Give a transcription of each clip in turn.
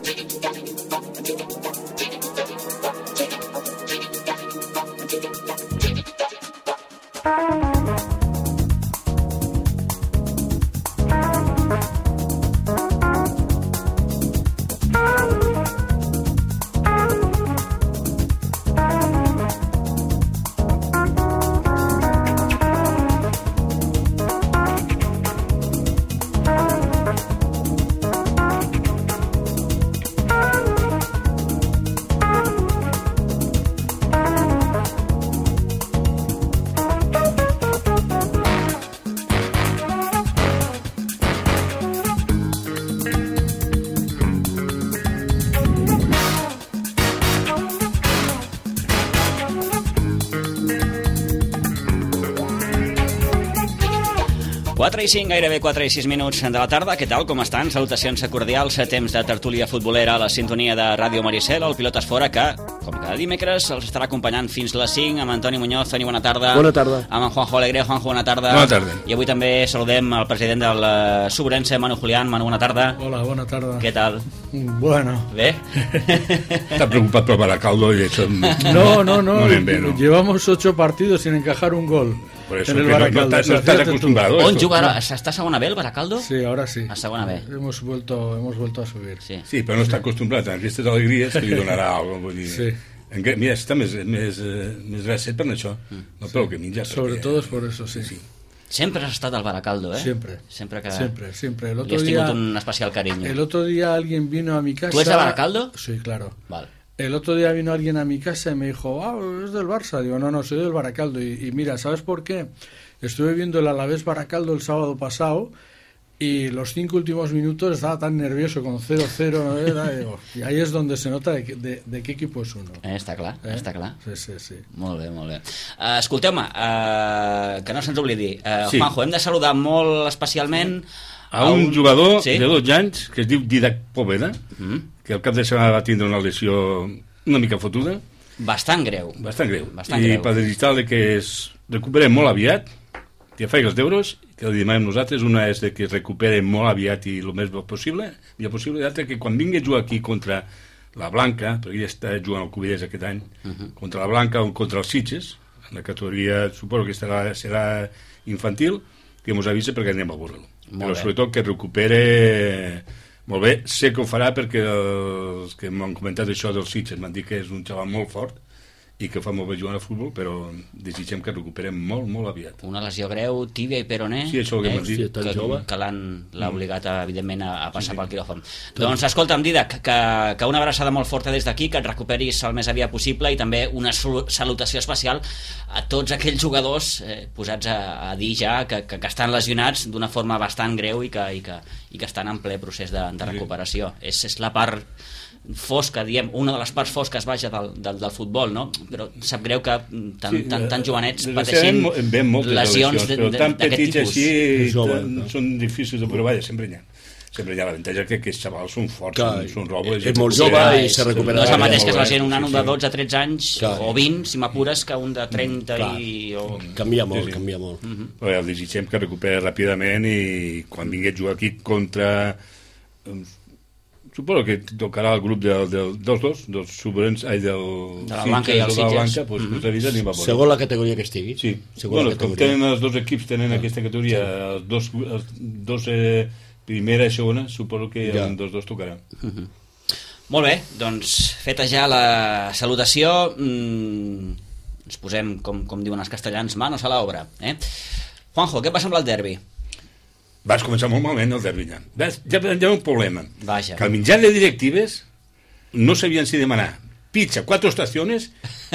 4 i 5, gairebé 4 i 6 minuts de la tarda. Què tal, com estan? Salutacions cordials a temps de tertúlia futbolera a la sintonia de Ràdio Maricel, el Pilotes Fora, que, com cada dimecres, els estarà acompanyant fins les 5, amb Antoni Muñoz. Toni, bona tarda. Bona tarda. Amb en Juanjo Alegre. Juanjo, bona tarda. Bona tarda. I avui també saludem el president del Sobrense, Manu Julián. Manu, bona tarda. Hola, bona tarda. Què tal? Bueno. Bé? Está preocupado por Baracaldo y eso... No. Bé, no. Llevamos 8 partidos sin encajar un gol. Por eso en el que Baracaldo. no estás acostumbrado. On jugarà? ¿Està a segona B el Baracaldo? Sí, ahora sí. A segona B. Hemos vuelto a subir. Sí. Sí, però no està acostumbrat a aquestes alegries que li donarà alguna cosa. Vull dir. Sí. Mira, està més gràcies per això. No pel que menja. Sobre todo es por eso, sí. Sempre has estat al Baracaldo, ¿eh? Siempre. Siempre. El Le otro has día, tingut un especial cariño. el otro día alguien vino a mi casa. ¿Tú eres de Baracaldo? Sí, claro. Vale. El otro día vino alguien a mi casa y me dijo, es del Barça. Digo, no, soy del Baracaldo. Y mira, ¿sabes por qué? Estuve viendo el Alavés Baracaldo el sábado pasado y los 5 últimos minutos estaba tan nervioso con 0-0. Y ahí es donde se nota de qué equipo es uno. Està clar. Sí. Molt bé. Escolteu-me, que no se'ns oblidi. Sí. Juanjo, hem de saludar molt especialment a un jugador sí? de 12 anys que es diu Didac Poveda, que al cap de setmana va tindre una lesió una mica fotuda. Bastant greu. I per desitjar-li que es recupere molt aviat, que faci els deures, que li demanem nosaltres. Una és de que es recupere molt aviat i el més possible, i l'altra que quan vingui a jugar aquí contra la Blanca, perquè ella està jugant al Cubelles aquest any, contra la Blanca o contra els Sitges, en la categoria, suposo que serà infantil, que ens avisa perquè anem a veure-lo. Però sobretot que recupere molt bé. Sé que ho farà perquè els que m'han comentat això dels Sitges m'han dit que és un xaval molt fort i que fa molt bé jugant a futbol, però desitgem que recuperem molt aviat. Una lesió greu, tíbia i peroné, sí, això que m'has dit. Que l'ha obligat, evidentment, a passar pel quiròfan. Doncs, escolta'm, Didac, que una abraçada molt forta des d'aquí, que et recuperis el més aviat possible, i també una salutació especial a tots aquells jugadors posats a dir ja que estan lesionats d'una forma bastant greu i que estan en ple procés de recuperació. És la part fosca, diem, una de les parts fosques, vaja, del futbol, no? Però sap greu que tan jovenets pateixin lesions d'aquest tipus. Així, són difícils de provar, sempre hi ha l'avantatge que aquests xavals són forts, són robles. És molt jove i se recupera. No és el mateix que es legien un nano de 12 a 13 anys o 20, si m'apures, que un de 30 i... Canvia molt. Però ja el desitgem que recuperi ràpidament i quan vingui a jugar aquí contra... Suposo que tocarà el grup dels Sobrens, de la Blanca i els Sitges. Doncs avisa, anem a veure. Segons la categoria que estigui. Sí. Bueno, com tenen els dos equips, tenen aquesta categoria, els dos primera i segona, suposo que els dos tocarà. Molt bé, doncs feta ja la salutació, ens posem, com diuen els castellans, manos a l'obra. Juanjo, què passa amb el derbi? Vas començar molt malament el derbi. Ja hi ha un problema. Vaja. Que al mitjà de directives no sabien si demanar pizza 4 estaciones,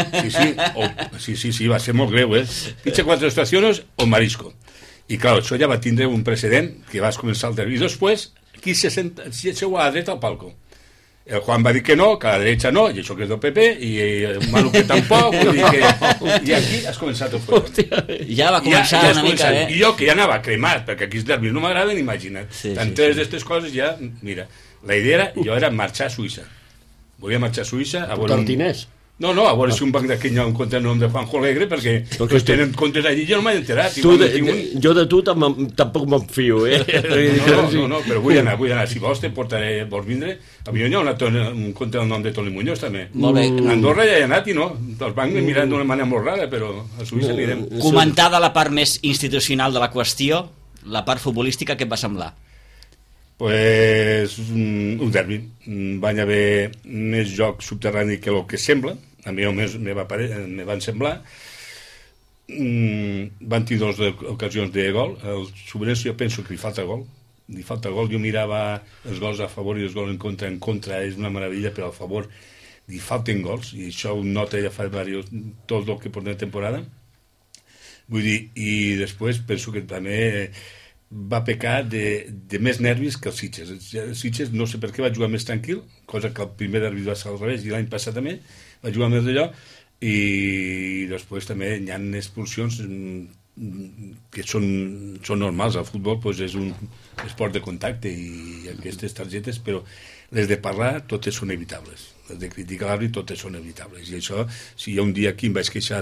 sí, va ser molt greu, pizza 4 estaciones o marisco. I clar, això ja va tindre un precedent que vas començar el derbi. I després, qui se seu a la dreta al palco? El Juan va dir que no, que a la derecha no, i això que és del PP, i el Manu que tampoc, i aquí has començat el problema. Ja va començar una mica, I jo, que ja anava cremat, perquè aquí els derbis no m'agraden, imagina't. Tantes d'aquestes coses ja, mira, la idea jo era marxar a Suïssa. Volia marxar a Suïssa a veure... Diners? No, a veure si un banc d'aquí hi ha un compte en nom de Juanjo Alegre, perquè tenen comptes allí, jo no m'he enterat. Jo de tu tampoc me'n fio, No, però vull anar. Si vols te portaré, vols vindre? A mi hi ha un compte en nom de Toni Muñoz, també. Molt bé. A Andorra ja he anat i no. Els bancs m'he mirat d'una manera molt rara, però a Suïssa anirem. Comentada la part més institucional de la qüestió, la part futbolística, què et va semblar? Pues un derbi. Van haver més joc subterrani que el que sembla. A mi només me van semblar. Van tenir 2 ocasions de gol. El Subrense jo penso que li falta gol. Jo mirava els gols a favor i els gols en contra és una meravella, però a favor li falten gols, i això ho nota ja fa tot el que porta de temporada. Vull dir, i després penso que també va pecar de més nervis que els Sitges. El Sitges no sé per què va jugar més tranquil, cosa que el primer derbi va ser al revés, i l'any passat també va jugar més d'allò, i després també hi ha expulsions que són normals. El futbol és un esport de contacte i aquestes targetes, però les de parlar totes són evitables, les de criticar l'àrbit totes són evitables, i això, si hi ha un dia aquí em vaig queixar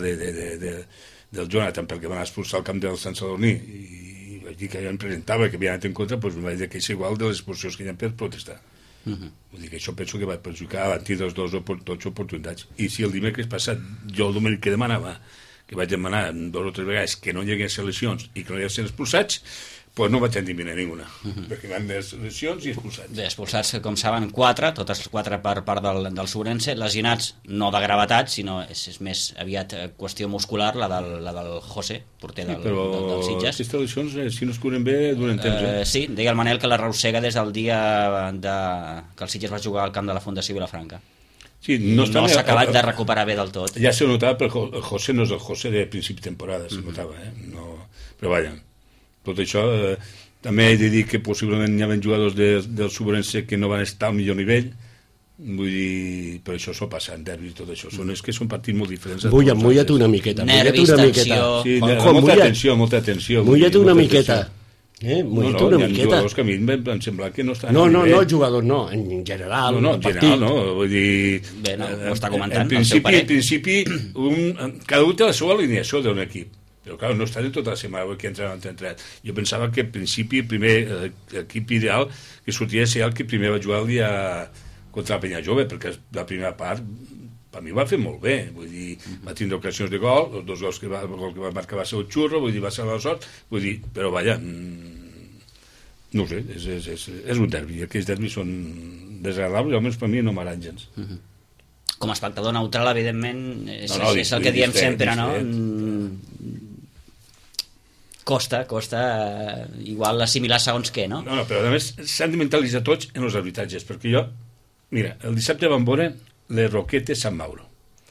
del Jonathan perquè van expulsar el camp del Sant Sadurní i vaig dir que jo em presentava que havia anat en contra, doncs em vaig dir que és igual de les expulsions que hi ha per protestar. Vull dir que això penso que va perjudicar a l'antir dels 2 oportunitats. I si el dimecres passat jo el domènec que vaig demanar 2 o 3 vegades que no hi hagués eleccions i que no hi haguessin expulsats, doncs no vaig eliminar ninguna, perquè van de lesions i expulsats. Bé, expulsats, com saben, 4, totes 4 per part del Subrense, lesionats no de gravetat, sinó és més aviat qüestió muscular, la del José, porter del Sitges. Aquestes lesions, si no es curen bé, duren temps. Sí, deia el Manel que la reusega des del dia que el Sitges va jugar al camp de la Fundació Vilafranca. Sí, no s'ha acabat de recuperar bé del tot. Ja s'ho notava, però el José no és el José de principi de temporada, s'ho notava, no, però vaja. Tot això, també he de dir que possiblement hi havia jugadors del Subrense que no van estar al millor nivell, vull dir, però això s'ho passa en derbis i tot això, és que són partits molt diferents. Mulla't una miqueta. Nervis, tensió. Sí, molta tensió. Mulla't una miqueta. Mulla't una miqueta. Hi ha jugadors que a mi em van semblar que no estan... No, jugadors no, en general. No, en general no, vull dir... Bé, no, ho està comentant, en principi, cada un té la seva alineació d'un equip. Però clar, no està de tota la setmana que entrat. Jo pensava que al principi el primer equip ideal que sortia ser el que primer va jugar el dia contra la Penya Jove, perquè la primera part per mi va fer molt bé, vull dir, va tindre ocasions de gol, els 2 gols que va marcar va ser el xurro, vull dir, va ser la sort, vull dir, però vaja, no ho sé, és un derbi, aquells derbis són desagradables, almenys per mi no m'agraden gens. Com a espectador neutral, evidentment, és el que diem sempre, no? Costa igual assimilar segons què, no? No, però a més s'han de mentalitzar tots en els arbitratges, perquè jo, mira, el dissabte vam veure les Roquetes Sant Mauro,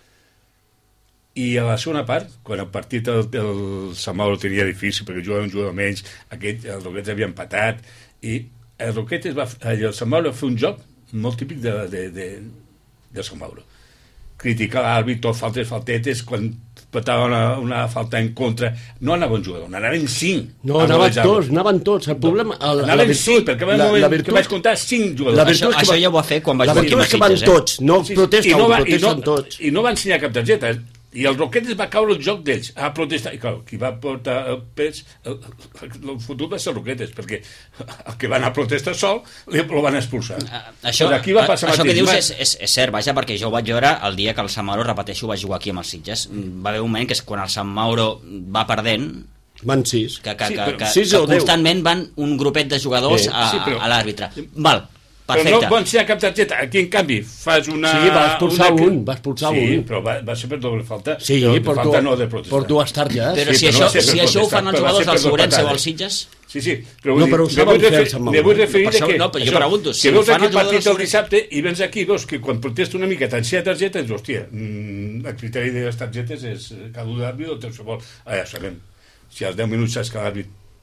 i a la segona part, quan el partit del Sant Mauro tenia difícil perquè jugava un jugador menys, els Roquetes havien empatat, i el Sant Mauro va fer un joc molt típic del Sant Mauro, criticar l'àrbit, faltetes, quan petava una falta en contra, no anava un jugador, n'anaven 5. No, anaven tots. El problema... Anaven 5, perquè va un moment que vaig comptar 5 jugadors. Això ja ho va fer quan vaig jugar aquí a Sitges. La veritat és que van tots, no protesten tots. I no van ensenyar cap targeta, i el Roquetes va caure el joc d'ells a protestar, i clar, qui va portar el pes el futur va ser el Roquetes, perquè el que van a protestar sol lo van expulsar. Això que dius és cert, vaja, perquè jo ho vaig veure el dia que el Sant Mauro, repeteixo, va jugar aquí amb els Sitges. Va haver un moment que és quan el Sant Mauro va perdent, van 6 que constantment van un grupet de jugadors a l'àrbitre. Val, perfecte. Però no van ser cap targeta. Aquí, en canvi, fas una... Sí, va expulsar un. Sí, però va ser per doble falta. Sí, per dues targetes. Però si això ho fan els jugadors del Subrense o els Sitges... Sí, però me vull referir que... No, jo pregunto, si veus aquest partit el dissabte i vens aquí, veus que quan protesta una mica t'encia targeta, dius, hòstia, el criteri de les targetes és cada un d'àrbit o qualsevol. Ja sabem, si als 10 minuts saps que l'àrbit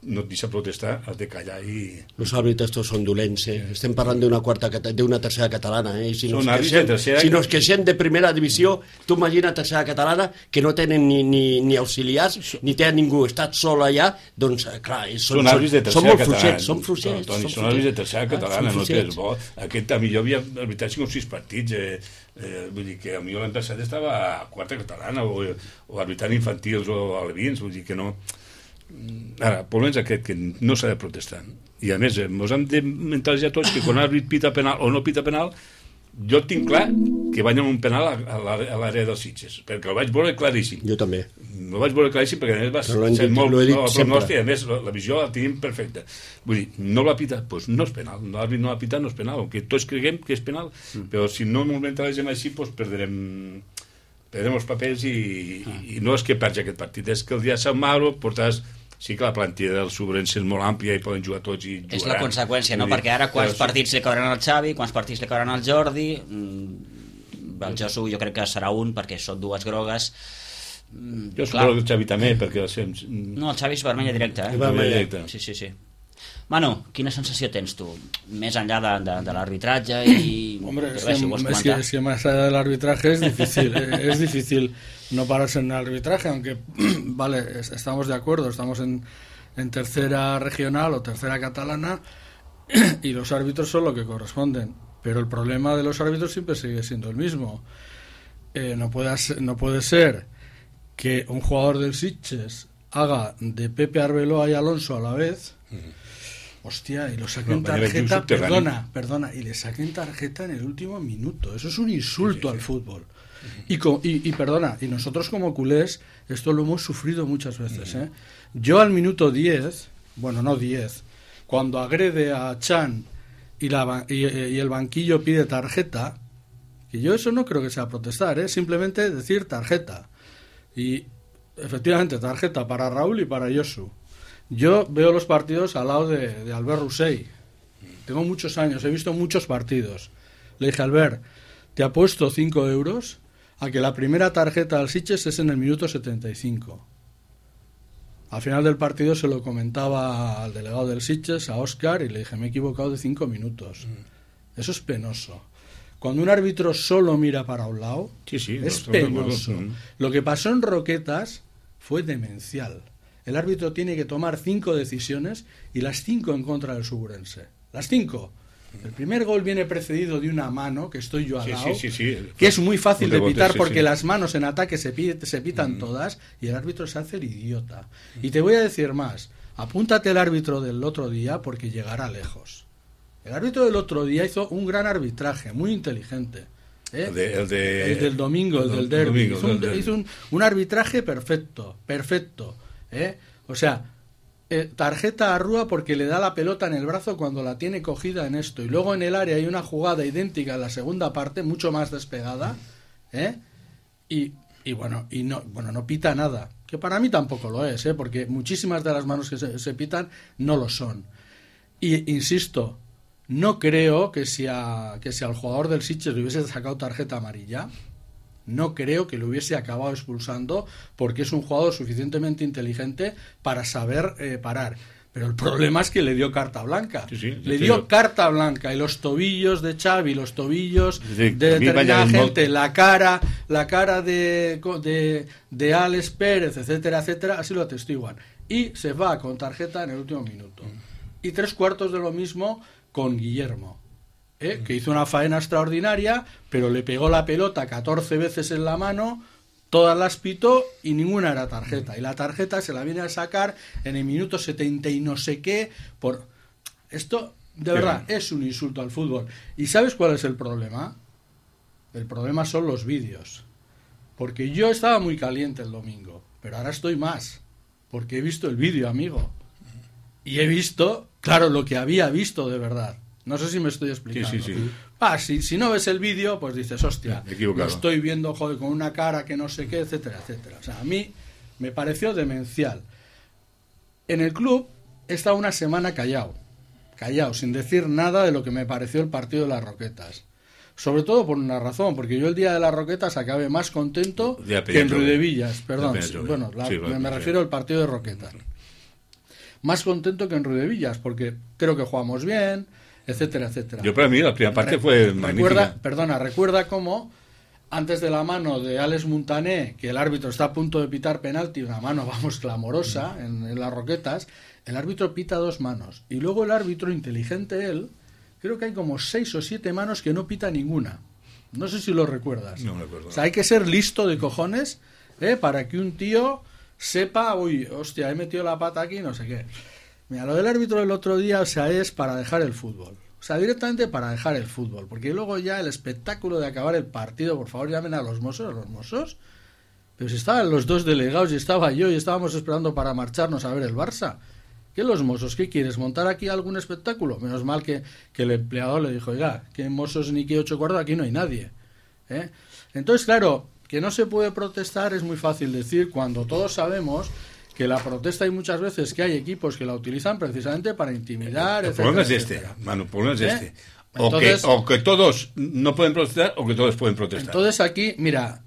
no et deixa protestar, has de callar i... Los árbitros estos son dolents, Estem parlant d'una tercera catalana, Si nos queixem de primera divisió, tu imagina tercera catalana, que no tenen ni auxiliars, ni tenen ningú, estat sol allà, doncs, clar, són àrbits de tercera catalana. Són fluixets. Toni, són àrbits de tercera catalana, no tens bo. Aquest, a millor havia arbitrat 5 o 6 partits, vull dir que a millor l'any passat estava a quarta catalana, o arbitrant infantils o alevins, vull dir que no... Ara, el problema és aquest, que no s'ha de protestar, i a més ens hem de mentalitzar tots que quan l'àrbit pita penal o no pita penal, jo tinc clar que guanyen un penal a l'àrea dels Sitges, perquè el vaig veure claríssim. Jo també. El vaig veure claríssim perquè a més va ser molt pronòstic, a més la visió la tenim perfecta. Vull dir, no l'ha pitat, doncs no és penal, l'àrbit no l'ha pitat, no és penal, aunque tots creguem que és penal, però si no ens mentalitzem així, doncs perdrem els papers i no és que perdi aquest partit, és que el dia de Sant Mauro portaràs... Sí que la plantilla del Sobrense és molt àmplia i poden jugar tots i jugaran. És la conseqüència, no? Perquè ara quants partits li cauran al Xavi, quants partits li cauran al Jordi, el Josu jo crec que serà un perquè són 2 grogues. Jo suposo que el Xavi també, perquè... No, el Xavi és vermella directa, Vermella directa. Sí. Manu, quina sensació tens tu? Més enllà de l'arbitratge i... Hombre, es que más allá del arbitraje es difícil no pararse en el arbitraje, aunque vale, estamos de acuerdo, estamos en tercera regional o tercera catalana y los árbitros son lo que corresponden, pero el problema de los árbitros siempre sigue siendo el mismo. No puede ser que un jugador del Sitges haga de Pepe Arbeloa y Alonso a la vez. Hostia, y lo saquen tarjeta, perdona, y le saquen tarjeta en el último minuto. Eso es un insulto al fútbol. Y perdona, y nosotros como culés esto lo hemos sufrido muchas veces, Yo al minuto 10, bueno, no 10, cuando agrede a Chan y el banquillo pide tarjeta, que yo eso no creo que sea protestar, simplemente decir tarjeta. Y efectivamente tarjeta para Raúl y para Josu. Yo veo los partidos al lado de Albert Roussey. Tengo muchos años, he visto muchos partidos. Le dije, Albert, te apuesto 5 euros a que la primera tarjeta al Sitges es en el minuto 75. Al final del partido se lo comentaba al delegado del Sitges, a Óscar, y le dije, me he equivocado de 5 minutos. Eso es penoso. Cuando un árbitro solo mira para un lado, es penoso. Lo que pasó en Roquetas fue demencial. El árbitro tiene que tomar 5 decisiones y las 5 en contra del Suburense. Las 5. El primer gol viene precedido de una mano, que estoy yo al lado, que es muy fácil de pitar porque las manos en ataque se pitan todas y el árbitro se hace el idiota. Y te voy a decir más, apúntate el árbitro del otro día porque llegará lejos. El árbitro del otro día hizo un gran arbitraje, muy inteligente. El del domingo, el del derbi. Hizo un arbitraje perfecto. O sea, tarjeta a Rúa porque le da la pelota en el brazo cuando la tiene cogida en esto, y luego en el área hay una jugada idéntica en la segunda parte, mucho más despegada, y no pita nada, que para mí tampoco lo es, porque muchísimas de las manos que se pitan no lo son. Y insisto, no creo que si al jugador del Sitges le hubiese sacado tarjeta amarilla, no creo que lo hubiese acabado expulsando, porque es un jugador suficientemente inteligente para saber parar. Pero el problema es que le dio carta blanca. Le dio carta blanca, y los tobillos de Xavi, los tobillos de determinada gente, la cara de Alex Pérez, etcétera, etcétera, así lo atestiguan. Y se va con tarjeta en el último minuto. Y 3/4 de lo mismo con Guillermo. Que hizo una faena extraordinaria, pero le pegó la pelota 14 veces en la mano, todas las pitó y ninguna era tarjeta. Y la tarjeta se la viene a sacar en el minuto 70 y no sé qué. Esto, de verdad, es un insulto al fútbol. ¿Y sabes cuál es el problema? El problema son los vídeos. Porque yo estaba muy caliente el domingo, pero ahora estoy más, porque he visto el vídeo, amigo. Y he visto, claro, lo que había visto de verdad. No sé si me estoy explicando. Si no ves el vídeo, pues dices, hostia, lo estoy viendo, joder, con una cara que no sé qué, etcétera, etcétera. O sea, a mí me pareció demencial. En el club he estado una semana callado, sin decir nada de lo que me pareció el partido de las Roquetas. Sobre todo por una razón, porque yo el día de las Roquetas acabé más contento que en Riudevillas. Perdón, me refiero al partido de Roquetas. más contento que en Riudevillas, porque creo que jugamos bien, etcétera, etcétera. Yo para mí la primera parte fue magnífica. Recuerda cómo antes de la mano de Alex Montané, que el árbitro está a punto de pitar penalti, una mano, vamos, clamorosa en las Roquetas, el árbitro pita 2 manos. Y luego el árbitro, inteligente él, creo que hay como 6 o 7 manos que no pita ninguna. No sé si lo recuerdas. No me acuerdo. O sea, hay que ser listo de cojones para que un tío sepa, uy, hostia, he metido la pata aquí, no sé qué. Mira, lo del árbitro del otro día, o sea, es para dejar el fútbol. O sea, directamente para dejar el fútbol. Porque luego ya el espectáculo de acabar el partido, por favor, llamen a los mozos. Pero si estaban los 2 delegados y estaba yo y estábamos esperando para marcharnos a ver el Barça. ¿Qué los mozos? ¿Qué quieres? ¿Montar aquí algún espectáculo? Menos mal que el empleado le dijo, oiga, ¿qué mozos ni qué 8 cuartos? Aquí no hay nadie. Entonces, claro, que no se puede protestar es muy fácil decir cuando todos sabemos que la protesta hay muchas veces que hay equipos que la utilizan precisamente para intimidar, el problema es este, Manu, el problema es este. Entonces, o que todos no pueden protestar o que todos pueden protestar. Entonces aquí, mira,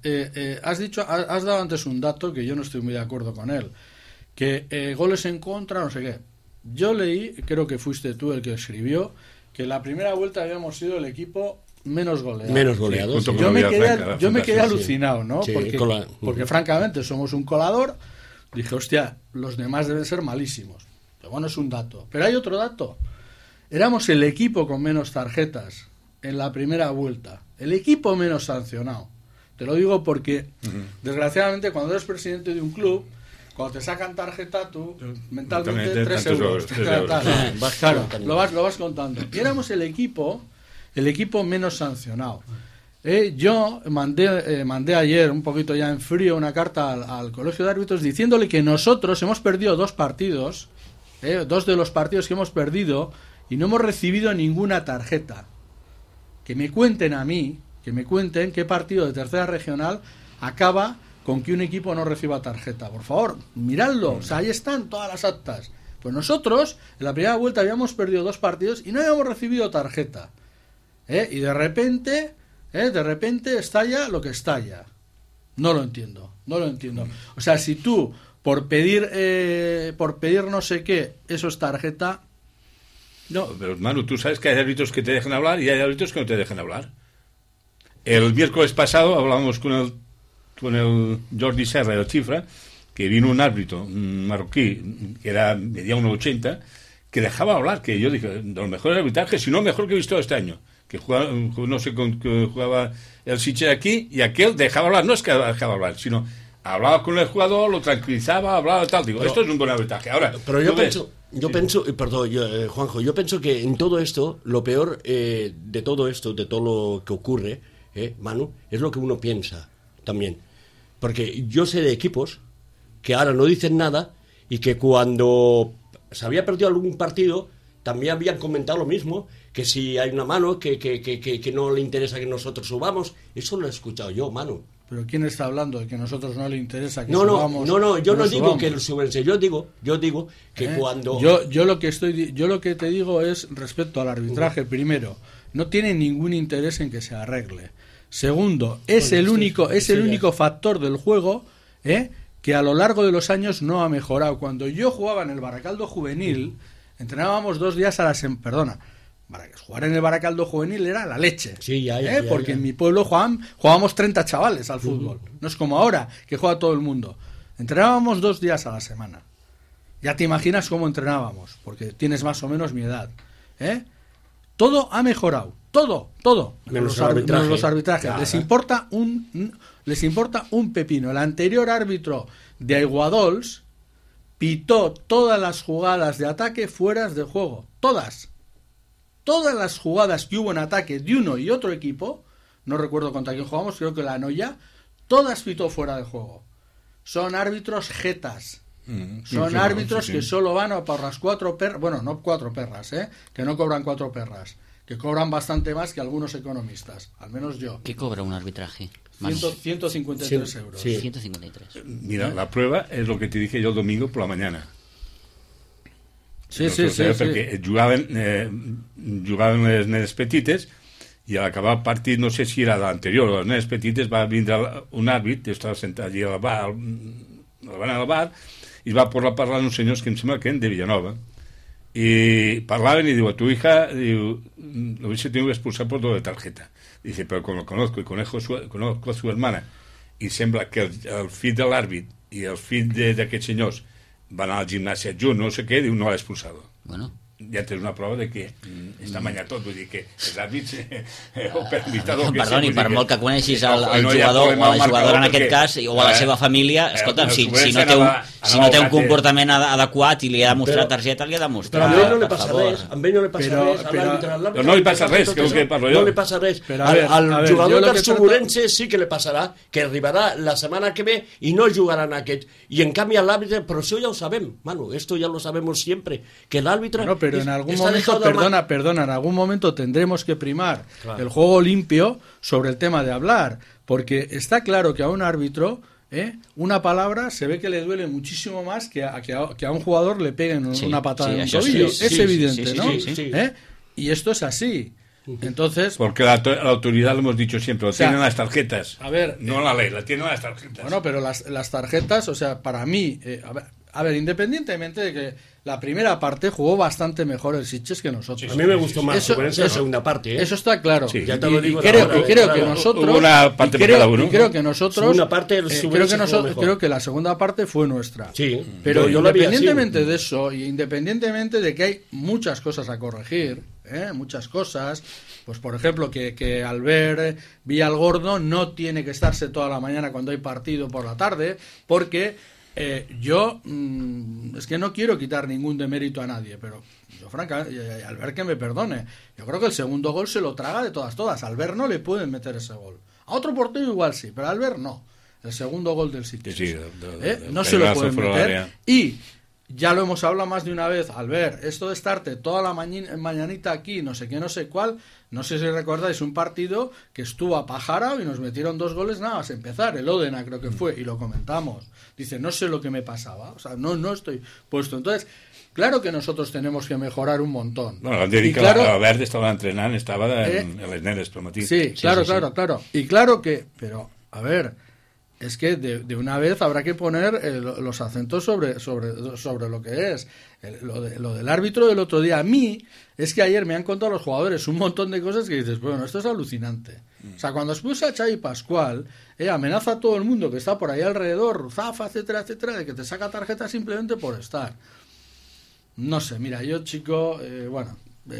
has dado antes un dato que yo no estoy muy de acuerdo con él, que goles en contra, no sé qué. Yo leí, creo que fuiste tú el que escribió, que la primera vuelta habíamos sido el equipo menos goleado. Sí, yo me quedé alucinado, ¿no? Sí, porque francamente somos un colador. Dije, hostia, los demás deben ser malísimos. Pero bueno, es un dato. Pero hay otro dato. Éramos el equipo con menos tarjetas en la primera vuelta. El equipo menos sancionado. Te lo digo porque, desgraciadamente, cuando eres presidente de un club, cuando te sacan tarjeta, tú mentalmente 3 euros. Claro, lo vas contando. Y éramos el equipo menos sancionado. Yo mandé ayer, un poquito ya en frío, una carta al Colegio de Árbitros diciéndole que nosotros hemos perdido 2 partidos, 2 de los partidos que hemos perdido, y no hemos recibido ninguna tarjeta. Que me cuenten qué partido de tercera regional acaba con que un equipo no reciba tarjeta. Por favor, miradlo, o sea, ahí están todas las actas. Pues nosotros, en la primera vuelta habíamos perdido 2 partidos y no habíamos recibido tarjeta. Y de repente estalla lo que estalla. No lo entiendo. O sea, si tú por pedir no sé qué, eso es tarjeta. No. Pero Manu, tú sabes que hay árbitros que te dejan hablar y hay árbitros que no te dejan hablar. El miércoles pasado hablábamos con el Jordi Serra de Chifra, que vino un árbitro, un marroquí, que medía 1,80, que dejaba hablar, que yo dije, de los mejores arbitrajes, si no mejor que he visto este año. Que jugaba, no sé con que jugaba el Siche aquí, y aquel dejaba hablar, no es que dejaba hablar, sino hablaba con el jugador, lo tranquilizaba, hablaba tal, digo, esto es un buen arbitraje. Ahora, pero yo pienso, perdón, Juanjo, yo pienso que en todo esto, lo peor de todo esto, de todo lo que ocurre, Manu, es lo que uno piensa también. Porque yo sé de equipos que ahora no dicen nada y que cuando se había perdido algún partido también habían comentado lo mismo, que si hay una mano que no le interesa que nosotros subamos. Eso lo he escuchado yo, Manu. ¿Pero quién está hablando de que a nosotros no le interesa que subamos? No, yo no digo que lo subense, yo digo que cuando... Yo lo que te digo es, respecto al arbitraje, primero, no tiene ningún interés en que se arregle. Segundo, es el único factor del juego que a lo largo de los años no ha mejorado. Cuando yo jugaba en el Baracaldo Juvenil, entrenábamos 2 días a la semana. Perdona, jugar en el Baracaldo Juvenil era la leche. Sí, porque en mi pueblo jugábamos 30 chavales al fútbol. No es como ahora, que juega todo el mundo. Entrenábamos 2 días a la semana. Ya te imaginas cómo entrenábamos, porque tienes más o menos mi edad. Todo ha mejorado. Todo. Menos los arbitrajes. Claro. Les importa un pepino. El anterior árbitro de Aiguadols pitó todas las jugadas de ataque fuera de juego. Todas las jugadas que hubo en ataque de uno y otro equipo, no recuerdo contra quién jugamos, creo que la Noya, todas pitó fuera de juego. Son árbitros jetas. Son árbitros que solo van a por las 4 perras, bueno, no 4 perras, que no cobran 4 perras, que cobran bastante más que algunos economistas, al menos yo. ¿Qué cobra un arbitraje? 153 euros. Sí. 153. Mira, la prueba es lo que te dije yo el domingo por la mañana. Sí. Perquè jugaven les nenes petites i a l'acabar el partit, no sé si era l'anterior, les nenes petites, va vindre un àrbit, estava sentat allà al bar, i va parlar uns senyors que em sembla que eren de Villanova, y parlaban y digo, tu hija, digo, lo hubiese tenido que expulsar por doble tarjeta. Dice, pero lo conozco y conozco a su hermana, i sembla que el fill de l'àrbit i el fill d'aquests senyors van al gimnàs adjunt, no sé què, diu, no l'ha expulsado. Bueno, ja tens una prova de que està manyat tot, vull dir que els àrbits o per mitad o que perdoni, per molt que coneixis el jugador o la jugadora en aquest cas o a la seva família, escolta'm, si no té un comportament adequat i li ha de mostrar targeta, li ha de mostrar. Però a ell no li passa res, a ell no li passa res, a l'àrbitre no li passa res, que és el que parlo jo. No li passa res. Al jugador del Suburense sí que li passarà, que arribarà la setmana que ve i no jugaran aquest. I en canvi l'àrbitre, però això ja ho sabem, Manu, esto ya lo sabemos siempre, que l'àrbitre... Pero en algún momento, perdona, en algún momento tendremos que primar el juego limpio sobre el tema de hablar, porque está claro que a un árbitro una palabra se ve que le duele muchísimo más que a un jugador le peguen una patada en un tobillo. Es evidente, ¿no? Y esto es así. Entonces, porque la autoridad, lo hemos dicho siempre, lo tienen las tarjetas. A ver, no la ley, la tienen las tarjetas. Bueno, pero las tarjetas, o sea, para mí, a ver, independientemente de que la primera parte jugó bastante mejor el Sitges que nosotros. A mí me gustó más la segunda parte. Eso está claro. Sí, ya te lo digo. Creo que nosotros, una parte cada uno. Creo que nosotros, creo que la segunda parte fue nuestra. Sí, pero independientemente de eso y independientemente de que hay muchas cosas a corregir, muchas cosas, pues por ejemplo que Albert Villalgordo no tiene que estarse toda la mañana cuando hay partido por la tarde, porque yo es que no quiero quitar ningún demérito a nadie, pero yo francamente, Albert que me perdone, yo creo que el segundo gol se lo traga de todas. A Albert no le pueden meter ese gol, a otro portero igual sí, pero a Albert no. El segundo gol del Sitges no se lo pueden meter. Y ya lo hemos hablado más de una vez, Albert, esto de estarte toda la mañanita aquí, no sé qué, no sé cuál, no sé si recordáis un partido que estuvo a Pajarao y nos metieron 2 goles nada más empezar, el Ódena creo que fue, y lo comentamos. Dice, no sé lo que me pasaba, o sea, no estoy puesto. Entonces, claro que nosotros tenemos que mejorar un montón. Bueno, vam dir que Albert estava entrenant, estava en les nenes pel matí. Sí, claro. Y claro que, pero, a ver, es que de una vez habrá que poner los acentos sobre lo que es. Lo del árbitro del otro día, a mí, es que ayer me han contado los jugadores un montón de cosas que dices, bueno, esto es alucinante. O sea, cuando expulsa a Xavi Pascual, amenaza a todo el mundo que está por ahí alrededor, Ruzafa, etcétera, de que te saca tarjeta simplemente por estar. No sé, mira, yo, chico, bueno...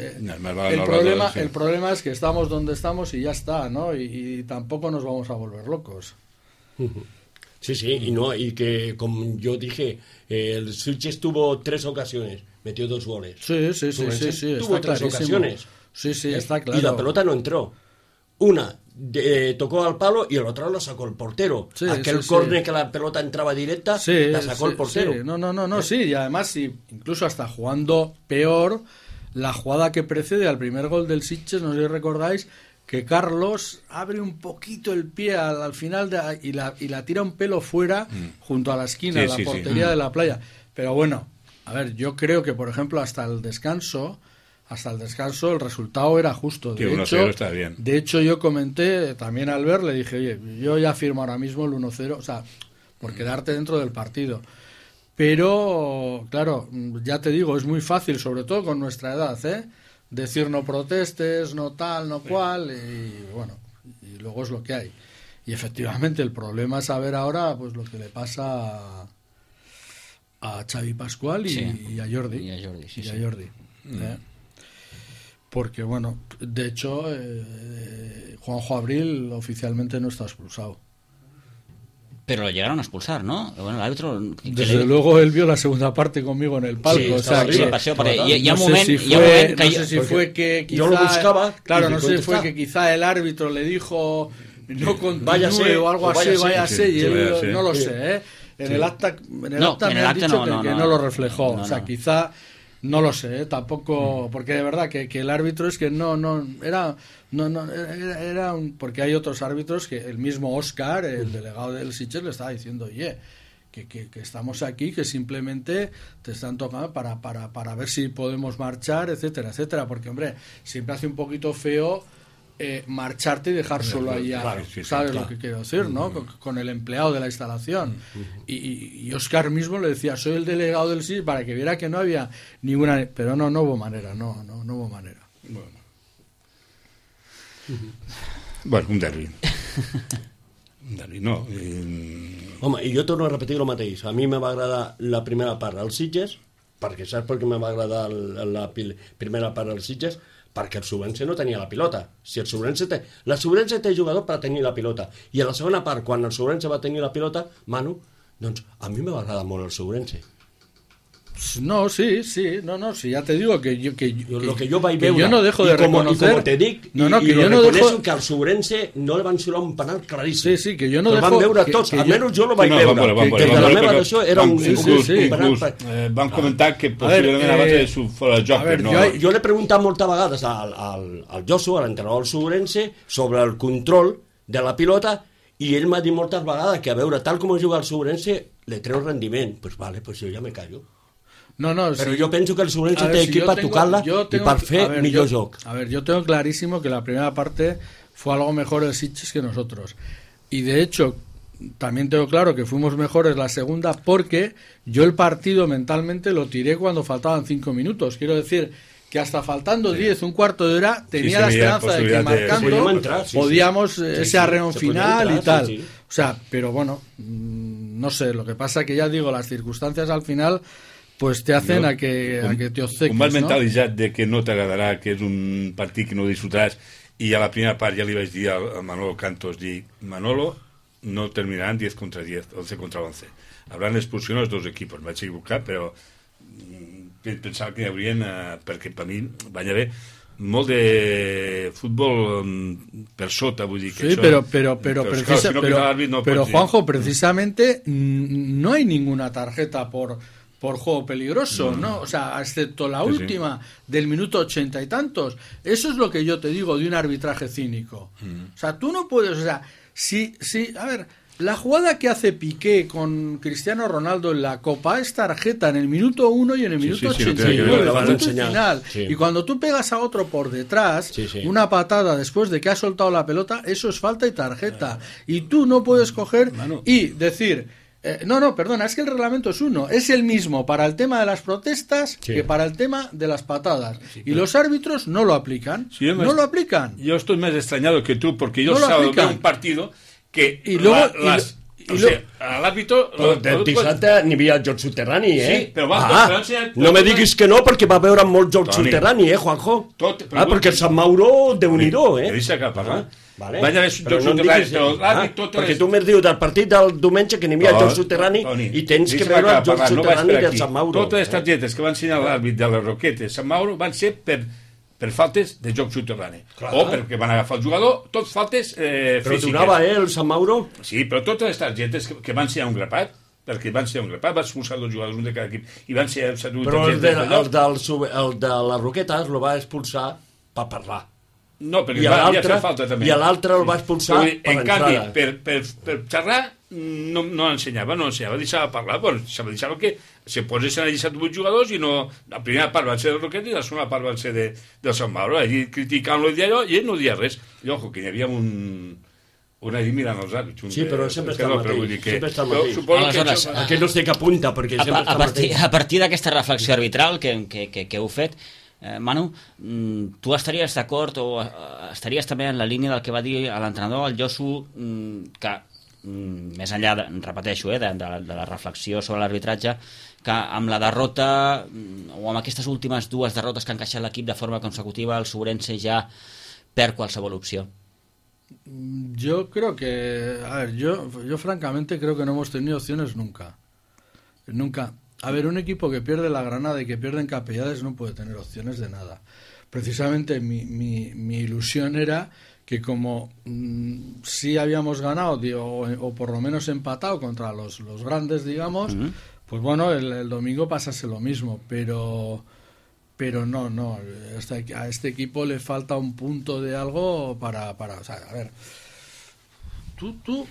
el problema es que estamos donde estamos y ya está, ¿no? Y tampoco nos vamos a volver locos. Sí, y que como yo dije, el Sitges tuvo 3 ocasiones, metió 2 goles. Sí, tuvo 3 ocasiones. Sí, está claro. Y la pelota no entró. Una tocó al palo y el otro lo sacó el portero. Aquel córner que la pelota entraba directa, la sacó el portero. Sí, y además incluso hasta jugando peor, la jugada que precede al primer gol del Sitges, no sé si recordáis, que Carlos abre un poquito el pie al final y la tira un pelo fuera junto a la esquina, la portería de la Playa. Pero bueno, a ver, yo creo que, por ejemplo, hasta el descanso el resultado era justo. De hecho, yo comenté también a Albert, le dije, oye, yo ya firmo ahora mismo el 1-0, o sea, por quedarte dentro del partido. Pero, claro, ya te digo, es muy fácil, sobre todo con nuestra edad, decir no protestes, no tal, no cual, y bueno, y luego es lo que hay. Y efectivamente el problema es saber ahora pues lo que le pasa a Xavi Pascual y a Jordi. Porque bueno, de hecho Juanjo Abril oficialmente no está expulsado. Pero lo llegaron a expulsar, ¿no? Bueno, el árbitro... Desde luego él vio la segunda parte conmigo en el palco. Sí, o sea, paseó por ahí. No sé si fue que quizá... Yo lo buscaba. Claro, no sé si fue que quizá el árbitro le dijo no continúe váyase, o algo así, váyase, y él no lo sé, En el acta me han dicho que no lo reflejó. O sea, quizá... No lo sé, tampoco, porque de verdad que el árbitro es que era porque hay otros árbitros que el mismo Óscar, el delegado del Sitges, le estaba diciendo, oye, que estamos aquí, que simplemente te están tocando para ver si podemos marchar, etcétera, porque hombre, siempre hace un poquito feo marcharte y dejar solo ahí a... Claro, ¿sabes lo que quiero decir, no? Con el empleado de la instalación. Y Óscar mismo le decía, soy el delegado del SIS, para que viera que no había ninguna... Pero no hubo manera, no hubo manera. Bueno, un derbi. No. Home, i jo torno a repetir el mateix. A mi me va agradar la primera part als Sitges, perquè saps per què me va agradar la primera part als Sitges? Perquè el Sobrense no tenia la pilota. Si el Sobrense la Sobrense té jugador per tenir la pilota. I a la segona part, quan el Sobrense va tenir la pilota, Manu, doncs a mi me va agradar molt el Sobrense. No, sí, ya te digo que yo no dejo de reconocer. Y como te dic, que yo no dejo que al Sobrense no le van xular un penal claríssim. Sí, que yo no dejo. Van veure tots, almenys jo lo vaig veure. Que de la meva d'això era un penal. Van comentar que possiblement abans de fora de joc. Jo l'he preguntat moltes vegades al Josu, a l'entrenador del Sobrense, sobre el control de la pilota, i ell m'ha dit moltes vegades que a veure, tal com juga el Sobrense, le treu rendiment. Pues vale, pues jo ja me callo. No, pero yo pienso que el Sobrense tiene equipo para tocarla y para hacer millor joc. A ver, yo tengo clarísimo que la primera parte fue algo mejor el Sitges que nosotros. Y de hecho, también tengo claro que fuimos mejores la segunda porque yo el partido mentalmente lo tiré cuando faltaban 5 minutos. Quiero decir que hasta faltando 10, un cuarto de hora, tenía la esperanza de que marcando podíamos ese arreón final y tal. Sí. O sea, pero bueno, no sé, lo que pasa que ya digo, las circunstancias al final... pues te hacen a que te obceques, vas mentalitzat de que no t'agradarà, que és un partit que no disfrutaràs, i a la primera part ja li vaig dir a Manolo Cantos, Manolo, no terminaran 10 contra 10, 11 contra 11. Habrán expulsión los dos equipos, vaig equivocar, però pensava que hi haurien, perquè per mi van haver molt de futbol per sota, vull dir que sí, això... pero Juanjo, precisamente no hay ninguna tarjeta por juego peligroso, ¿no? O sea, excepto la última del minuto 80 y tantos. Eso es lo que yo te digo de un arbitraje cínico. O sea, tú no puedes, o sea, sí, a ver, la jugada que hace Piqué con Cristiano Ronaldo en la Copa es tarjeta en el minuto 1 y en el minuto 89, el minuto final. Sí. Y cuando tú pegas a otro por detrás, una patada después de que ha soltado la pelota, eso es falta y tarjeta. Y tú no puedes coger y decir... perdona, es que el reglamento es uno, es el mismo para el tema de las protestas que para el tema de las patadas, y los árbitros no lo aplican, no lo aplican. Yo estoy más extrañado que tú, porque yo sábado veo un partido que y luego l'àrbitro... Del dissabte n'hi havia joc subterrani, Sí, però no me diguis que no, perquè va veure molt joc subterrani, Juanjo? Perquè el Sant Mauro, Déu-n'hi-do, Deixa que parlar. Vale. Van haver jocs subterranis, però l'àrbit... Perquè tu m'has dit del partit del diumenge que n'hi havia joc subterrani i tens que veure el joc subterrani del Sant Mauro. Totes les targetes que van ensenyar l'àrbit de les Roquetes Sant Mauro van ser per faltes de joc subterrani. O perquè van agafar el jugador, tots faltes físiques. Però donava el Sant Mauro? Sí, però totes les targetes que van ser un grapat, perquè van ser un grapat, van expulsar dos jugadors, un de cada equip, i van ser... Però el de les Roquetes el va expulsar per parlar. No, perquè ja fer falta també. I l'altre el va expulsar per entrada. En canvi, per xerrar no ensenyava, deixava parlar, deixava que se posessin allà 7-8 jugadors i no... La primera part va ser de Roquet i la segona part va ser del Sant Mauro. Allí criticant-lo i ell no dia res. I ojo, que hi havia una allí mirant els àrbits. Sí, però sempre està el mateix. Sempre està el mateix. Aleshores, aquest no sé què apunta, perquè sempre està el mateix. A partir d'aquesta reflexió arbitral que heu fet, Manu, tu estaries d'acord o estaries també en la línia del que va dir l'entrenador, el Josu, que més enllà, repeteixo, de la reflexió sobre l'arbitratge, que amb la derrota o amb aquestes últimes dues derrotes que ha encaixat l'equip de forma consecutiva, el Sobrense ja perd qualsevol opció? Yo creo que, a ver, yo francamente creo que no hemos tenido opciones nunca. A ver, un equipo que pierde la Granada y que pierde en Capellades no puede tener opciones de nada. Precisamente mi ilusión era que como sí habíamos ganado o por lo menos empatado contra los grandes, digamos, pues bueno, el domingo pasase lo mismo, pero no, a este equipo le falta un punto de algo para o sea, a ver, tú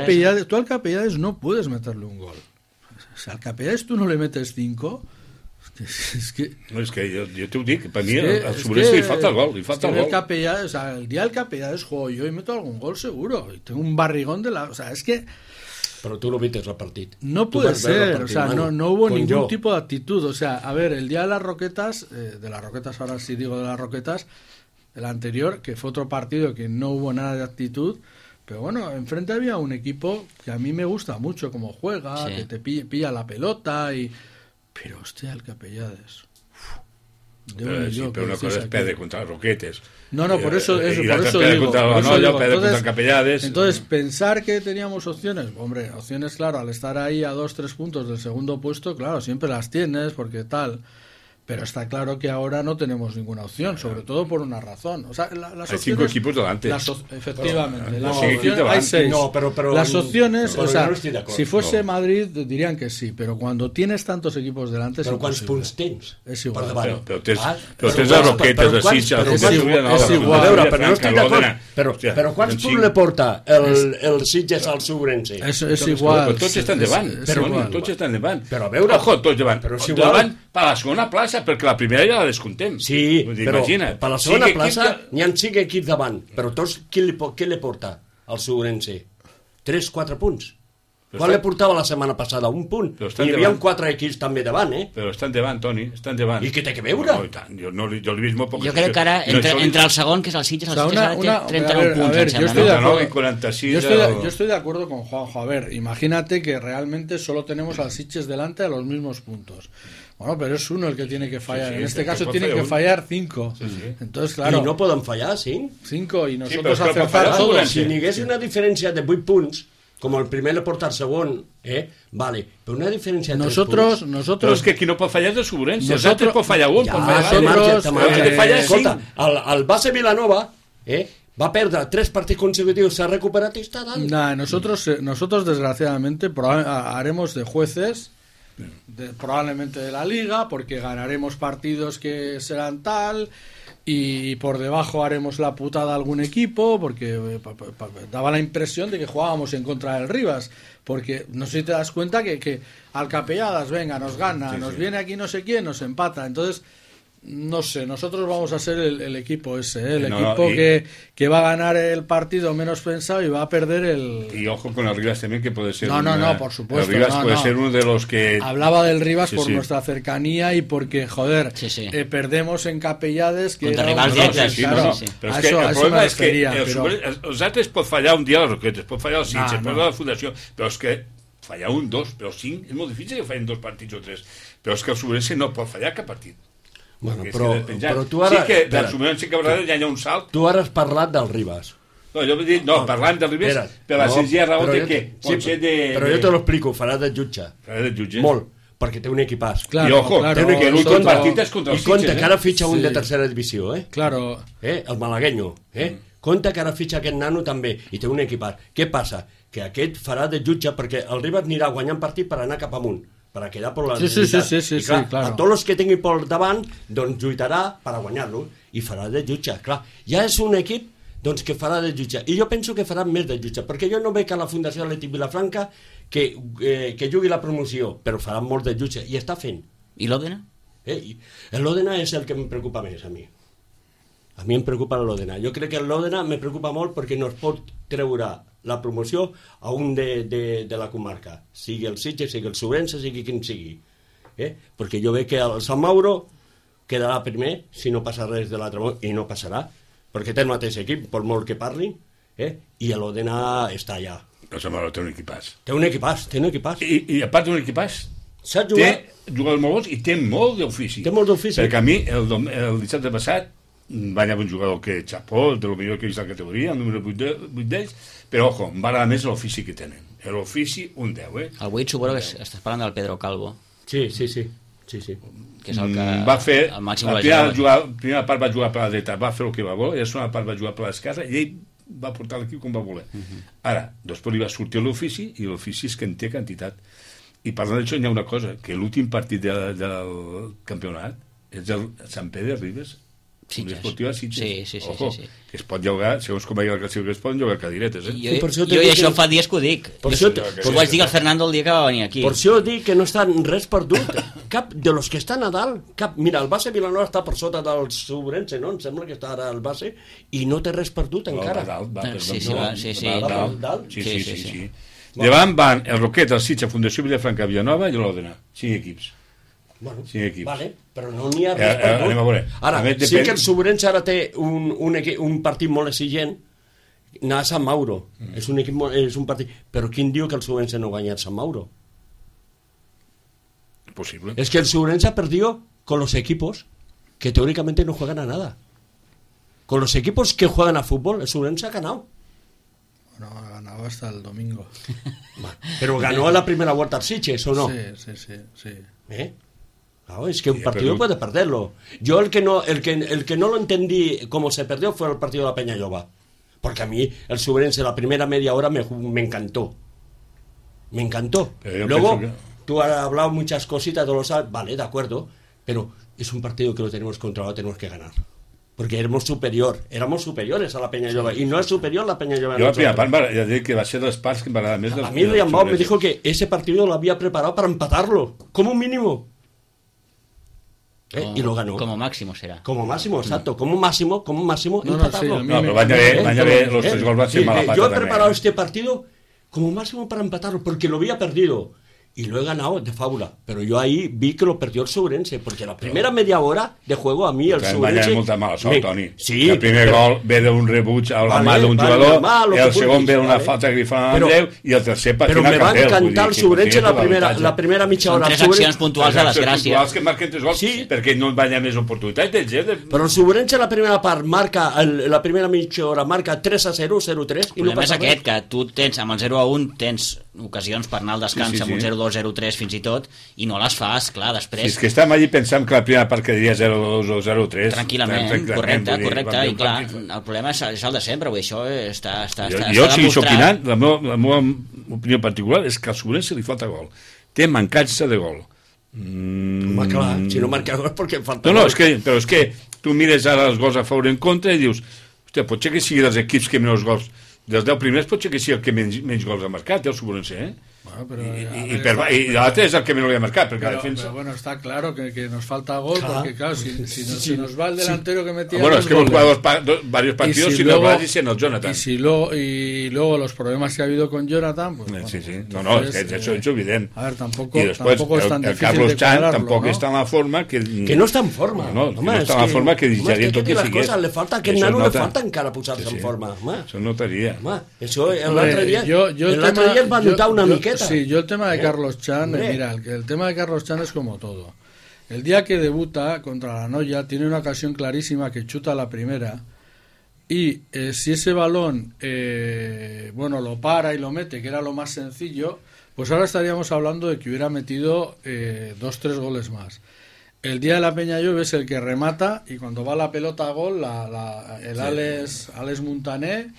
al Capellades no puedes meterle un gol. O sea, al Capellades tú no le metes 5, Es que... No, és que jo t'ho dic, per mi al Sobrense li falta el gol, li falta el gol. El día del Capellades juego yo y meto algún gol seguro, y tengo un barrigón de la... O sea, es que... Pero tú no viste el partido. No puede ser, o sea, no hubo ningún tipo de actitud. O sea, a ver, el día de las Roquetas, ahora sí digo de las Roquetas, el anterior, que fue otro partido que no hubo nada de actitud, pero bueno, enfrente había un equipo que a mí me gusta mucho cómo juega, que te pilla la pelota y... Pero hostia, el Capellades... Pero una cosa es perde contra los Roquetes. No, por eso digo. Contra el Capellades. Entonces, pensar que teníamos opciones, hombre, opciones, claro, al estar ahí a 2-3 puntos del segundo puesto, claro, siempre las tienes, porque tal... Pero está claro que ahora no tenemos ninguna opción, sobre todo por una razón. O sea, las hay opciones, 5 equipos delante. Efectivamente, las opciones, hay 6. Pero las opciones, o sea, no si fuese Madrid dirían que sí, pero cuando tienes tantos equipos delante es imposible. ¿Pero cuántos puntos tens? Es igual. Però tens les Roquetes de Sitges. És igual. A veure, però no estic d'acord. Però quants punts le porta el Sitges al Sobrense? És igual. Però tots estan davant. Tots estan davant. Però a veure... Ojo, tots davant. Davant per la segona plaça, perquè la primera ja la descontem. Sí, però per la segona plaça n'hi ha 5 equips davant, però tots què li porta al Sobrense? 3-4 punts. Quan li portava la setmana passada? 1 punt. I hi havia 4 equips també davant, Però estan davant, Toni, estan davant. I què té que veure? Jo l'he vist molt poc. Jo crec que ara, entre el segon, que és el Sitges, el Sitges ara té 39 punts, em sembla. Yo estoy de acuerdo con Juanjo. A ver, imagínate que realmente solo tenemos al Sitges delante a los mismos puntos. Bueno, pero es uno el que tiene que fallar. En este caso tiene que fallar 5. Entonces, claro... I no poden fallar 5? 5 y nosotros acertar todos. Si n'hi hagués una diferència de 8 punts, com el primer le porta al segon, vale, però una diferència de 3 punts... Però és que qui no pot fallar és el Sobrense. Els altres pot fallar un, pot fallar 5. Escolta, el base Vilanova va perdre 3 partits consecutius, s'ha recuperat i està dalt. Nosotros desgraciadamente haremos de jueces... probablemente de la liga, porque ganaremos partidos que serán tal y por debajo haremos la putada a algún equipo, porque daba la impresión de que jugábamos en contra del Rivas, porque no sé si te das cuenta que al Capelladas, venga, nos gana, nos viene aquí no sé quién, nos empata, entonces no sé, nosotros vamos a ser el equipo ese, equipo que va a ganar el partido menos pensado y va a perder el... Y ojo con el Rivas también, que puede ser... No, por supuesto. El Rivas puede ser uno de los que... Hablaba del Rivas por nuestra cercanía y porque, joder, perdemos en Capellades... Contra rivals directes. Però és que el problema és que els altres pot fallar un dia a les Roquetes, pot fallar el Sitges, pot fallar la Fundació, però és que fallar 1, 2, però 5, és molt difícil que fallen 2 partits o 3, però és que el Sobrense no pot fallar cap partit. Bueno, però tu ara... Sí que del Sobrense que ja hi ha un salt. Tu ara has parlat del Rivas. No, jo he dit, parlant del Rivas, per la senzilla raó que pot ser de... Però jo te lo explico, farà de jutge. Farà de jutge? Molt, perquè té un equipàs. I ojo, que l'últim partit és contra el Sitges. I compte que ara fitxa un de tercera divisió, Claro. El malagueño, Compte que ara fitxa aquest nano també, i té un equipàs. Què passa? Que aquest farà de jutge perquè el Rivas anirà guanyant partit per anar cap amunt, para quedar por la sí, claro. A tots els que tingui per davant doncs lluitarà per a guanyar-lo i farà de jutge, clar, ja és un equip doncs que farà de jutge, i jo penso que farà més de jutge, perquè jo no veig a la Fundació Atlètic Vilafranca que jugui la promoció, però farà molt de jutge i està fent. I l'Òdena? L'Òdena és el que em preocupa més a mi em preocupa l'Òdena, jo crec que l'Òdena me preocupa molt perquè no es pot treure la promoció a un de la comarca, sigui el Sitges, sigui el Sobrense, sigui quin sigui, perquè jo veig que el Sant Mauro quedarà primer si no passa res de l'altre món, i no passarà, perquè té el mateix equip, per molt que parlin, i l'Òdena està allà. El Sant Mauro té un equipàs. Té un equipàs. I a part d'un equipàs, té jugadors molt bons i té molt d'ofici. Perquè a mi, el dissabte passat, va anar un jugador que xapó, de lo millor que he vist a la categoria, el número 8 d'ells, però ojo, em va agradar més l'ofici que tenen. L'ofici, un 10, El 8 suposo que estàs parlant del Pedro Calvo. Sí. Que és el que... Va fer... La primera part va jugar per la dreta, va fer el que va voler, i la segona part va jugar per l'esquerra, i ell va portar l'equip com va voler. Ara, després li va sortir l'ofici, i l'ofici és que en té quantitat. I parlant d'això, hi ha una cosa, que l'últim partit del campionat és el Sant Pere Ribes, Esportiva Sitges. Sí. Que es pot llogar, segons com vagi la classificació, es poden llogar cadires, Jo això fa dies que ho dic. Ho vaig dir al Fernando el dia que va venir aquí. Per això dic que no està res perdut. cap de los que estan a dalt, cap. Mira, el base Vilanova està per sota del Sobrense, no? Em sembla que està ara el base, i no té res perdut encara. Sí. Davant van el Roquet, el Sitges, Fundació Vilafranca, Vilanova i l'Òdena. 5 equips. Bueno, 5 equips. Vale, però no n'hi ha res perdut. Anem a veure. Ara, sí que el Sobrense ara té un partit molt exigent, anar a Sant Mauro. És un partit. Però quin diu que el Sobrense no guanya a Sant Mauro? Posible. Es que el Sobrense ha perdido con los equipos que teóricamente no juegan a nada. Con los equipos que juegan a fútbol, el Sobrense ha ganado. Bueno, ha ganado hasta el domingo. Pero ganó a la primera vuelta al Sitges, ¿o no? Sí. Claro, es que un partido puede perderlo. Yo el que no lo entendí cómo se perdió fue el partido de la Peñalloba. Porque a mí el Sobrense la primera media hora me encantó. Me encantó. Luego, tú has hablado muchas cositas, tú lo sabes, vale, de acuerdo, pero es un partido que lo tenemos controlado, tenemos que ganar. Porque éramos superiores a la Peñalloba, y no es superior la Peñalloba. Yo la primera part ja dic que va ser les parts que m'agrada més. A mí Riambao me dijo que ese partido lo había preparado para empatarlo, como mínimo. Y lo ganó. Como máximo será. Como máximo, exacto. Como máximo empatarlo. No, pero van a ver los 3 gols van ser mala pata. Yo he preparado este partido como máximo para empatarlo, porque lo había perdido. Y lo he ganado de fábula, pero yo ahí vi que lo perdió el Sobrense, porque la primera media hora de juego a mí el Sobrense... molta mala sort, Toni. Sí, el primer gol ve d'un rebuig a la mà d'un jugador, el segon ve una falta grifant a Andreu, i el tercer patina Però me va encantar el Sobrense la primera mitja hora. Són 3 accions puntuals de les gràcies. Puntuals que marquen 3 gols, perquè no van haver més oportunitats. Però el Sobrense la primera part marca, la primera mitja hora marca 3-0, 0-3, i no passa res. El problema és aquest, que tu tens, amb el 0-1 tens ocasions per anar al descans amb un 0-2, 0-3 fins i tot, i no les fas, clar, després... Si és que estàvem allí pensant que la primera part quedaria 0-2 o 0-3... Tranquil·lament, correcte, i clar, el problema és el de sempre, vull dir, això està jo si sóc opinant, la meva opinió particular és que al Sobrense li falta gol. Té mancança de gol. Home, clar, si no marca gol perquè falta gol. Però és que tu mires ara els gols a favor i en contra i dius, hòstia, potser que sigui dels equips que menys gols, dels 10 primers potser que sigui el que menys gols ha marcat, el Sobrense, y l'altre és el que menos lo había marcado, porque la defensa... Pero bueno, está claro que nos falta gol, porque claro, si nos va el delantero que metía... Bueno, es que hemos jugado varios partidos sin el Blas y sin el Jonathan. Y luego los problemas que ha habido con Jonathan... Pues, bueno, sí. No, es que eso es evidente. A ver, tampoco, y después, tampoco es tan el difícil Carlos de Chan cuadrarlo, tampoco ¿no? está en la forma que... Que no está en forma. No está en la forma que digerir tot que sigués. Le falta que Nano le falta encara posar-se en forma. Això notaria. Això l'altre dia es va notar una miqueta. Sí, yo el tema de Carlos Chan, mira, el tema de Carlos Chan es como todo. El día que debuta contra la Noya tiene una ocasión clarísima que chuta la primera y si ese balón lo para y lo mete, que era lo más sencillo, pues ahora estaríamos hablando de que hubiera metido 2-3 goles más. El día de la Peñalloba es el que remata y cuando va la pelota a gol, el Alex Montané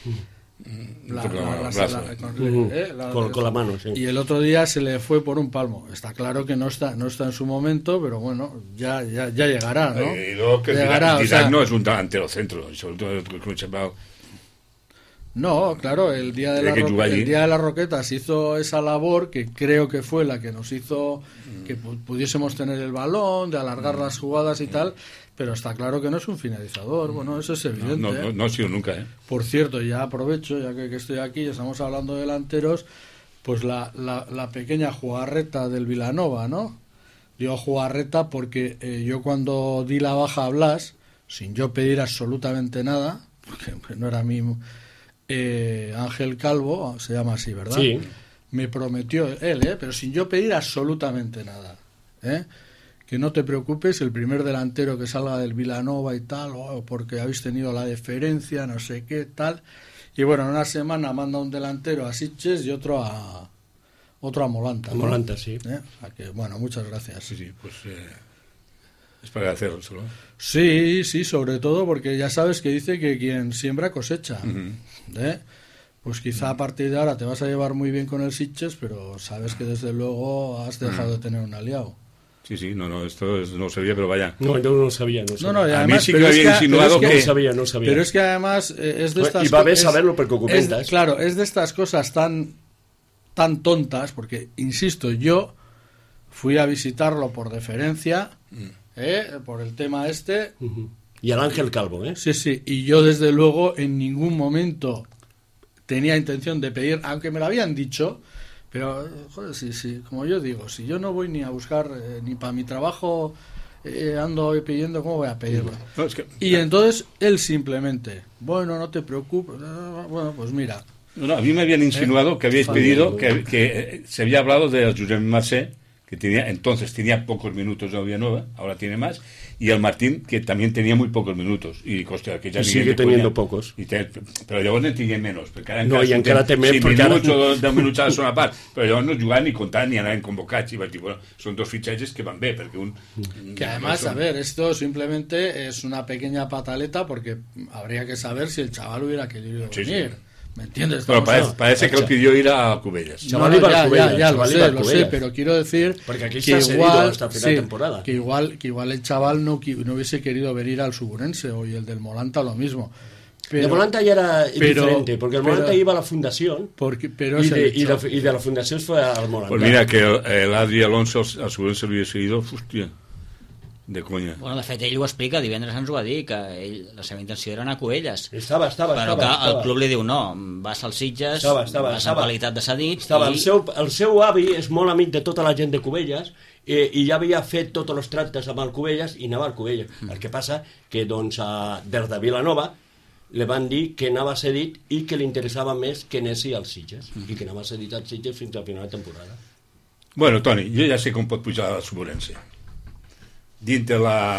con la mano, sí. Y el otro día se le fue por un palmo. Está claro que no está en su momento, pero bueno, ya llegará, ¿no? Y luego que Didac no es un delantero centro, sobre todo no, claro, el día de las Roquetas hizo esa labor que creo que fue la que nos hizo que pudiésemos tener el balón, de alargar las jugadas y tal, pero está claro que no es un finalizador. Bueno, eso es evidente. No ha sido nunca, Por cierto, ya aprovecho, ya que estoy aquí, ya estamos hablando de delanteros, pues la pequeña jugarreta del Vilanova, ¿no? Digo jugarreta porque yo cuando di la baja a Blas, sin yo pedir absolutamente nada, porque no era mi... Ángel Calvo, se llama así, ¿verdad? Sí. Me prometió él, pero sin yo pedir absolutamente nada, que no te preocupes, el primer delantero que salga del Vilanova y tal, porque habéis tenido la deferencia, no sé qué, tal. Y bueno, en una semana manda un delantero a Sitges y otro a Molanta. ¿No? Molanta, sí. O sea que, bueno, muchas gracias. Sí, pues es para hacerlo solo. Sí, sobre todo porque ya sabes que dice que quien siembra cosecha. Pues quizá a partir de ahora te vas a llevar muy bien con el Sitges, pero sabes que desde luego has dejado de tener un aliado. Sí, esto no sabía, pero vaya. No, yo no sabía. No, y además, a mí sí que me había insinuado que... No sabía. Pero es que además es de estas... Y va a ver saberlo porque comentas. Claro, es de estas cosas tan tontas, porque, insisto, yo fui a visitarlo por deferencia, por el tema este. Y al Ángel Calvo, ¿eh? Sí, y yo desde luego en ningún momento tenía intención de pedir, aunque me lo habían dicho, pero, joder, sí, como yo digo, si yo no voy ni a buscar, ni para mi trabajo ando pidiendo, ¿cómo voy a pedirlo? No, es que... Y entonces él simplemente, bueno, no te preocupes, bueno, pues mira. No, a mí me habían insinuado que habíais pedido, que se había hablado de Josep Mercè, que entonces tenía pocos minutos en Villanueva, ahora tiene más, y el Martín, que también tenía muy pocos minutos, i costa, que ja sigue teniendo pocos. Però llavors en tinguem menys, perquè no, i encara té menys, 5 minuts o 10 minuts a la segona part, però llavors no jugant ni comptant ni anaven convocats, i vaig dir, bueno, són dos fitxatges que van bé, perquè un... Que además, a ver, esto simplemente es una pequeña pataleta, porque habría que saber si el chaval hubiera querido venir. ¿Me entiendes? Bueno, parece que lo pidió ir a Cubellas. No, ya lo sé, pero quiero decir que igual hasta final de temporada. Que igual el chaval no hubiese querido venir al Suburense, o y el del Molanta lo mismo. Pero, de Molanta ya era diferente, porque el Molanta iba a la fundación y de la fundación fue al Molanta. Pues mira, que el Adri Alonso al Suburense lo hubiese ido, hòstia, de conya. Bueno, de fet, ell ho explica, divendres ens ho va dir, que la seva intenció era anar a Cubelles. Però que el club li diu, no, vas als Sitges, vas en qualitat de cedit... El seu avi és molt amic de tota la gent de Cubelles, i ja havia fet tots els tractes amb el Cubelles i anava al Cubelles. El que passa que, doncs, des de Vilanova li van dir que anava cedit i que li interessava més que anessi als Sitges, i que anava cedit als Sitges fins al final de temporada. Bueno, Toni, jo ja sé com pot pujar al Suburense. Dintre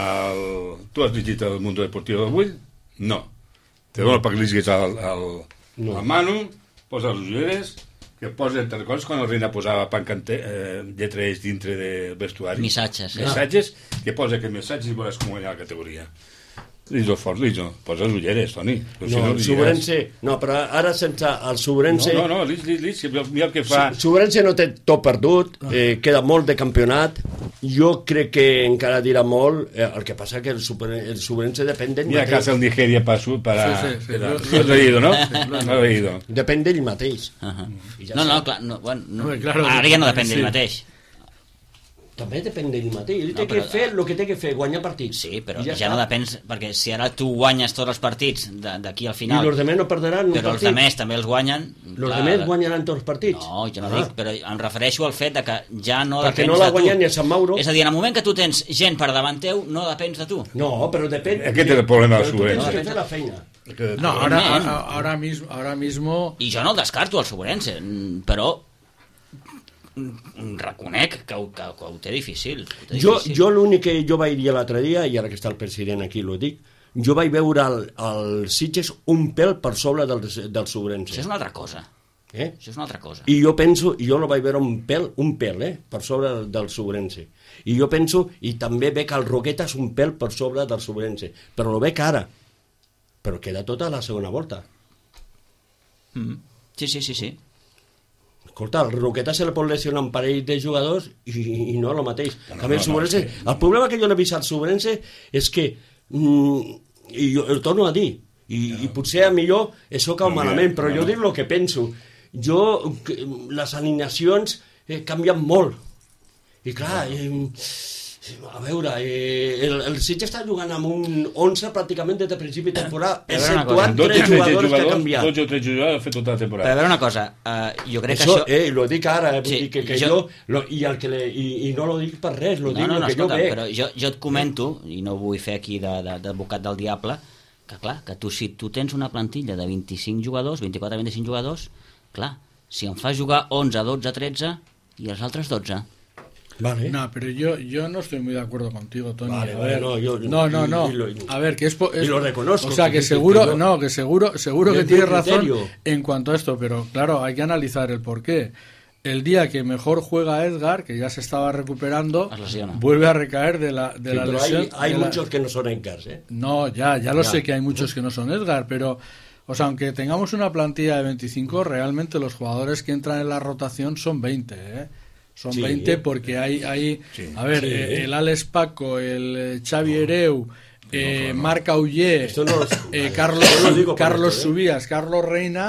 tu has llegit el Mundo Deportivo d'avui? No. Te dono perquè llegis al Manu, posa les ulleres, que posa, te'n recordes quan el Reina posava lletres dintre del vestuari? Missatges, que posa que missatges i veuràs com guanyar la categoria. Liso fort, posa les ulleres, Toni. No, el Suburense, no, però ara sense el Suburense... No, mira el que fa... Suburense no té tot perdut, queda molt de campionat, jo crec que encara dirà molt, el que passa que el Suburense depèn d'ell mateix. Mira que hace el Nigeria para... Sí. Lo has leído, ¿no? No lo he leído. Depèn d'ell mateix. No, clar, ara ja no depèn d'ell mateix. També depèn d'ell mateix. Ell té que fer el que té que fer, guanyar partits. Sí, però ja no depens, perquè si ara tu guanyes tots els partits d'aquí al final... I els demés no perdran un partit. Però els demés també els guanyen... Els demés guanyaran tots els partits. No, jo no dic, però em refereixo al fet de que ja no depens de tu. Perquè no la guanyen ni a Sant Mauro. És a dir, en el moment que tu tens gent per davant teu, no depens de tu. No, però depèn... Aquest és el problema del Suburense. Però tu tens que fer la feina. No, ahora mismo... I jo no el descarto, el Suburense, però... reconec que ho té difícil. Jo l'únic que jo vaig dir l'altre dia, i ara que està el president aquí ho dic, jo vaig veure el Sitges un pèl per sobre del Suburense. Això és una altra cosa. Això és una altra cosa. I jo penso, jo lo vaig veure un pèl, per sobre del Suburense. I jo penso, i també veig que el Roqueta és un pèl per sobre del Suburense, però lo veig ara. Però queda tota la segona volta. Sí. Escolta, el Roqueta se li pot lesionar un parell de jugadors i no el mateix. El problema que jo l'he vist al Suburense és que, i jo el torno a dir, i potser a millor això cau malament, però jo dic el que penso. Les alineacions canvien molt. I clar, a veure, el Sitges està jugant amb un 11 pràcticament des de principi de temporada, exceptuant 3 jugadors que ha canviat. 12 o 3 jugadors han fet tota la temporada. Però a veure una cosa, jo crec que això... Lo dic ara, i no lo dic per res, lo dic el que jo veig. Però jo et comento, i no ho vull fer aquí d'advocat del diable, que clar, que si tu tens una plantilla de 25 jugadors, 24-25 jugadors, clar, si em fas jugar 11, 12, 13 i els altres 12... Vale. No, pero yo no estoy muy de acuerdo contigo, Tony. Vale, a ver, no. A ver, que es y lo reconozco. O sea, que seguro que tienes razón en cuanto a esto, pero claro, hay que analizar el porqué. El día que mejor juega Edgar, que ya se estaba recuperando, vuelve a recaer de la lesión. Hay muchos que no son Edgars, ¿eh? No, ya lo sé que hay muchos que no son Edgar, pero... O sea, aunque tengamos una plantilla de 25, realmente los jugadores que entran en la rotación son 20, ¿eh? Son 20 porque hay a ver, el Alex Paco, el Xavi Hereu, Marc Auller, Carlos Subías, Carlos Reina,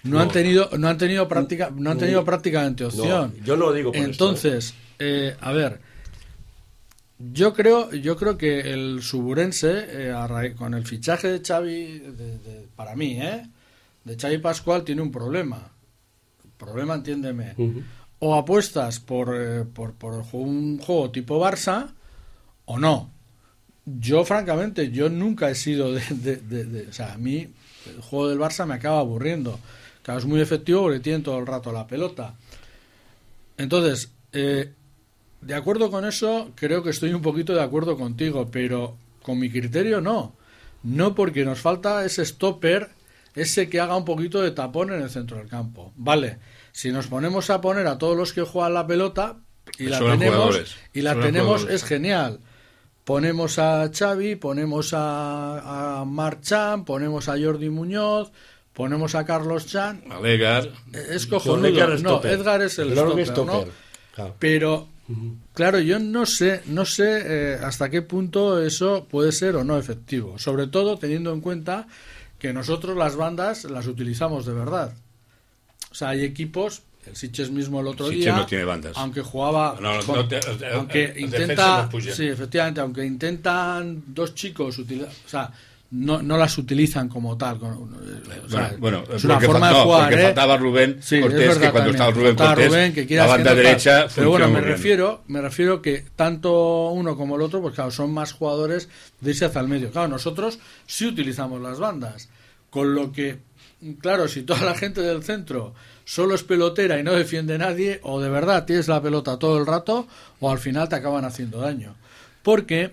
no han tenido prácticamente opción. No, yo no lo digo por entonces a ver, yo creo que el Suburense con el fichaje de Xavi para mí de Xavi Pascual tiene un problema, entiéndeme. O apuestas por un juego tipo Barça o no. Yo francamente nunca he sido o sea, a mí el juego del Barça me acaba aburriendo. Claro, es muy efectivo porque tienen todo el rato la pelota. Entonces, de acuerdo con eso, creo que estoy un poquito de acuerdo contigo, pero con mi criterio no. No, porque nos falta ese stopper, ese que haga un poquito de tapón en el centro del campo. Vale, si nos ponemos a poner a todos los que juegan la pelota y la tenemos es genial. Ponemos a Xavi, ponemos a Marchán, ponemos a Jordi Muñoz, ponemos a Carlos Chan. A Edgar. Es cojonudo. Edgar es el stopper, ¿no? Claro. Pero, claro, yo no sé hasta qué punto eso puede ser o no efectivo. Sobre todo teniendo en cuenta que nosotros las bandas las utilizamos de verdad. O sea, hay equipos... El Sitges mismo el otro día, no tiene bandas. Aunque jugaba, aunque intenta, sí, efectivamente, aunque intentan dos chicos utilizar, o sea, no las utilizan como tal. Es una forma de jugar. Porque faltaba Rubén Cortés, que cuando estaba Rubén Cortés, que la banda derecha. Pero bueno, me refiero que tanto uno como el otro, pues claro, son más jugadores de irse hacia el medio. Claro, nosotros sí utilizamos las bandas, con lo que, claro, si toda la gente del centro solo es pelotera y no defiende nadie, o de verdad tienes la pelota todo el rato, o al final te acaban haciendo daño. Porque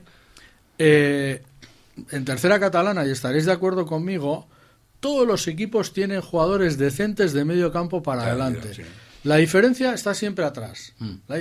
en tercera catalana, y estaréis de acuerdo conmigo, todos los equipos tienen jugadores decentes de medio campo para adelante. Sí. La diferencia está siempre atrás.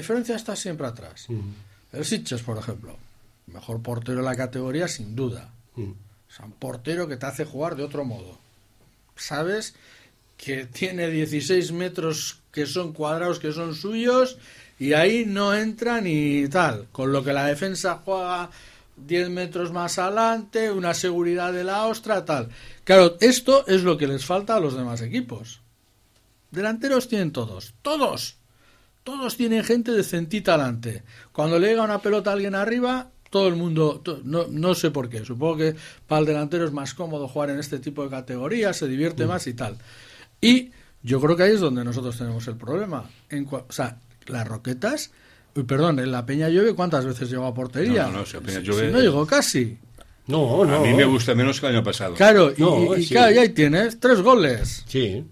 El Sitges, por ejemplo, mejor portero de la categoría sin duda. Es un portero que te hace jugar de otro modo. ¿Sabes? Que tiene 16 metros que son cuadrados, que son suyos, y ahí no entra ni tal. Con lo que la defensa juega 10 metros más adelante, una seguridad de la ostra, tal. Claro, esto es lo que les falta a los demás equipos. Delanteros tienen todos. Todos tienen gente decentita adelante. Cuando le llega una pelota a alguien arriba, todo el mundo, no sé por qué, supongo que para el delantero es más cómodo jugar en este tipo de categorías, se divierte más y tal. Y yo creo que ahí es donde nosotros tenemos el problema. O sea, las Roquetas, en la Peña Llueve, ¿cuántas veces llegó a portería? Si Peña Llueve... no llegó casi. No. A mí me gusta menos que el año pasado. Claro, y claro, y ahí tienes 3 goles. Sí.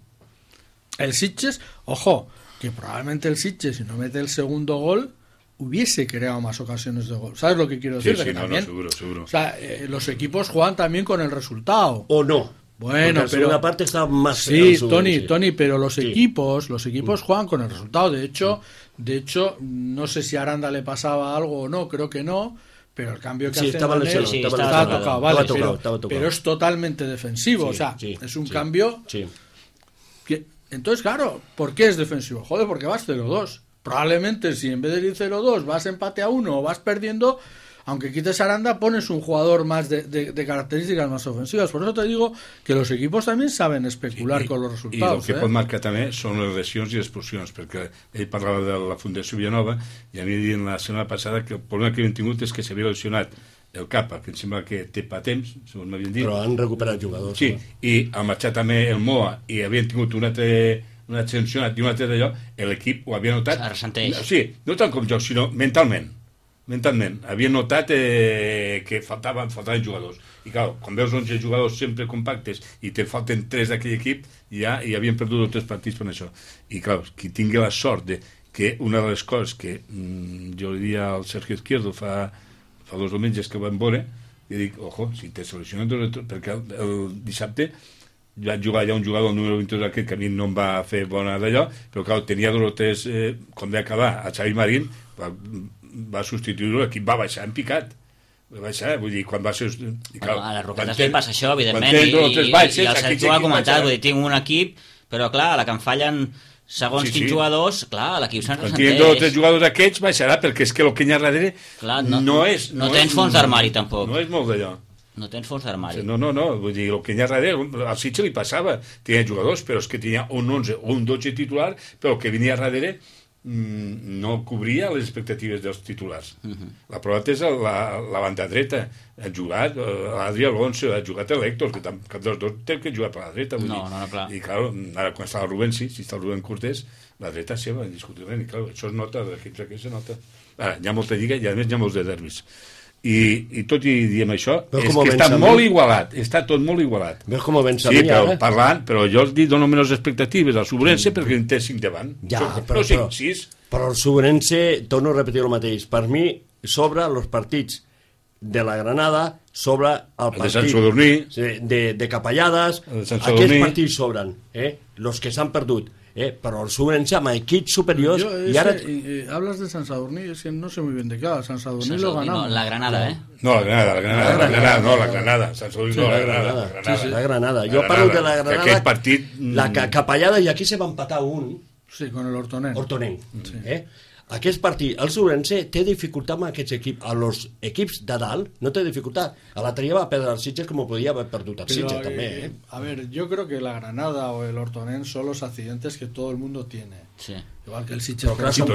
El Sitges, ojo, que probablemente el Sitges, si no mete el segundo gol, hubiese creado más ocasiones de gol. ¿Sabes lo que quiero decir? Sí, también, seguro. O sea, los equipos juegan también con el resultado. O no. Bueno, pero la parte está más... Sí, Tony, pero los equipos juegan con el resultado. De hecho, no sé si a Aranda le pasaba algo o no, creo que no, pero el cambio que hace estaba tocado, vale, estaba tocado. Pero es totalmente defensivo, es un cambio que, entonces, claro, ¿por qué es defensivo? Joder, porque vas 0-2. Probablemente si en vez de ir 0-2 vas empate a 1 o vas perdiendo, aunque quites a Aranda, pones un jugador más de características más ofensivas. Por eso te digo que los equipos también saben especular con los resultados. I el que pot marcar també són les lesions i expulsions, perquè ell parlava de la Fundació Villanova i a mi dient la setmana passada que el problema que hem tingut és que s'havia lesionat el Capa, que em sembla que té pa temps, segons m'havien dit. Però han recuperat jugadors. Sí, i ha marxat també el Moa i havien tingut un sancionat i un altre d'allò, l'equip ho havia notat. Sí, no tant com joc, sinó mentalment. Havia notat que faltaven jugadors. I clar, quan veus 11 jugadors sempre compactes i te falten 3 d'aquell equip, ja hi havien perdut 3 partits per això. I clar, qui tingui la sort de que una de les coses que jo li dia al Sergio Izquierdo fa 2 diumenges que vam veure, i dic, ojo, si te seleccionen, perquè el dissabte vaig jugar allà un jugador, el número 22 aquest, que a mi no em va fer bona d'allò, però clar, tenia 2 o 3, quan va acabar, a Xavi Marín, va substituir-ho, l'equip va baixar en picat. Va baixar, vull dir, quan va ser... Clar, a les Roquetes li passa això, evidentment, i el Sergio ho ha comentat, vull dir, tinc un equip, però clar, a la que em fallen segons quins jugadors, clar, l'equip se'n ressenteix. Quan tinguin 2 o 3 jugadors aquests, baixarà, perquè és que el que hi ha darrere no és... No tens fons d'armari, tampoc. No és molt d'allò. No tens fons d'armari. No, vull dir, el que hi ha darrere, al Sitges li passava, tenia jugadors, però és que tenia un 11 o un 12 titular, però el que venia darrere no cobria les expectatives dels titulars. La prova és la banda dreta. Ha jugat l'Adri Alonso, ha jugat l'Héctor, que cap dels dos té que jugar per la dreta. No, clar. I, clar, ara quan està el Rubén, si està el Rubén Cortés, la dreta és seva, indiscutiblement. I, clar, això es nota, l'equip que se nota. Ara, hi ha molta lliga i, a més, hi ha molts de derbis. I tot i diem això, és que està molt igualat, està tot molt igualat. Veus com ho vens a mi, ara? Parlant, però jo els dono menys expectatives al Subrense perquè en té 5 davant. Ja, però 6. Però el Subrense, torno a repetir el mateix, per mi sobra els partits de la Granada, sobra el partit de Sant Sadurní, de Capellades, aquests partits sobren, los que s'han perdut. Però el Subrense amb equips superiors y ahora... hablas de San Sadurní, es que no sé muy bien de qué hablas. San Sadurní lo ganamos. No, la Granada, No, la Granada. San Sadurní no, la Granada. Jo parlo de la Granada, aquest partit... la Capellada, i aquí se va empatar un. Sí, con el Hortonenc. Sí. Aquest partit, el Subrense té dificultat amb aquests equips, a los equips de dalt no té dificultat. A l'altre dia va perdre el Sitges como podía haber perdido el Sitges també. A ver, yo creo que la Granada o el Hortonenc son los accidentes que todo el mundo tiene. Sí. Igual que el Sitges.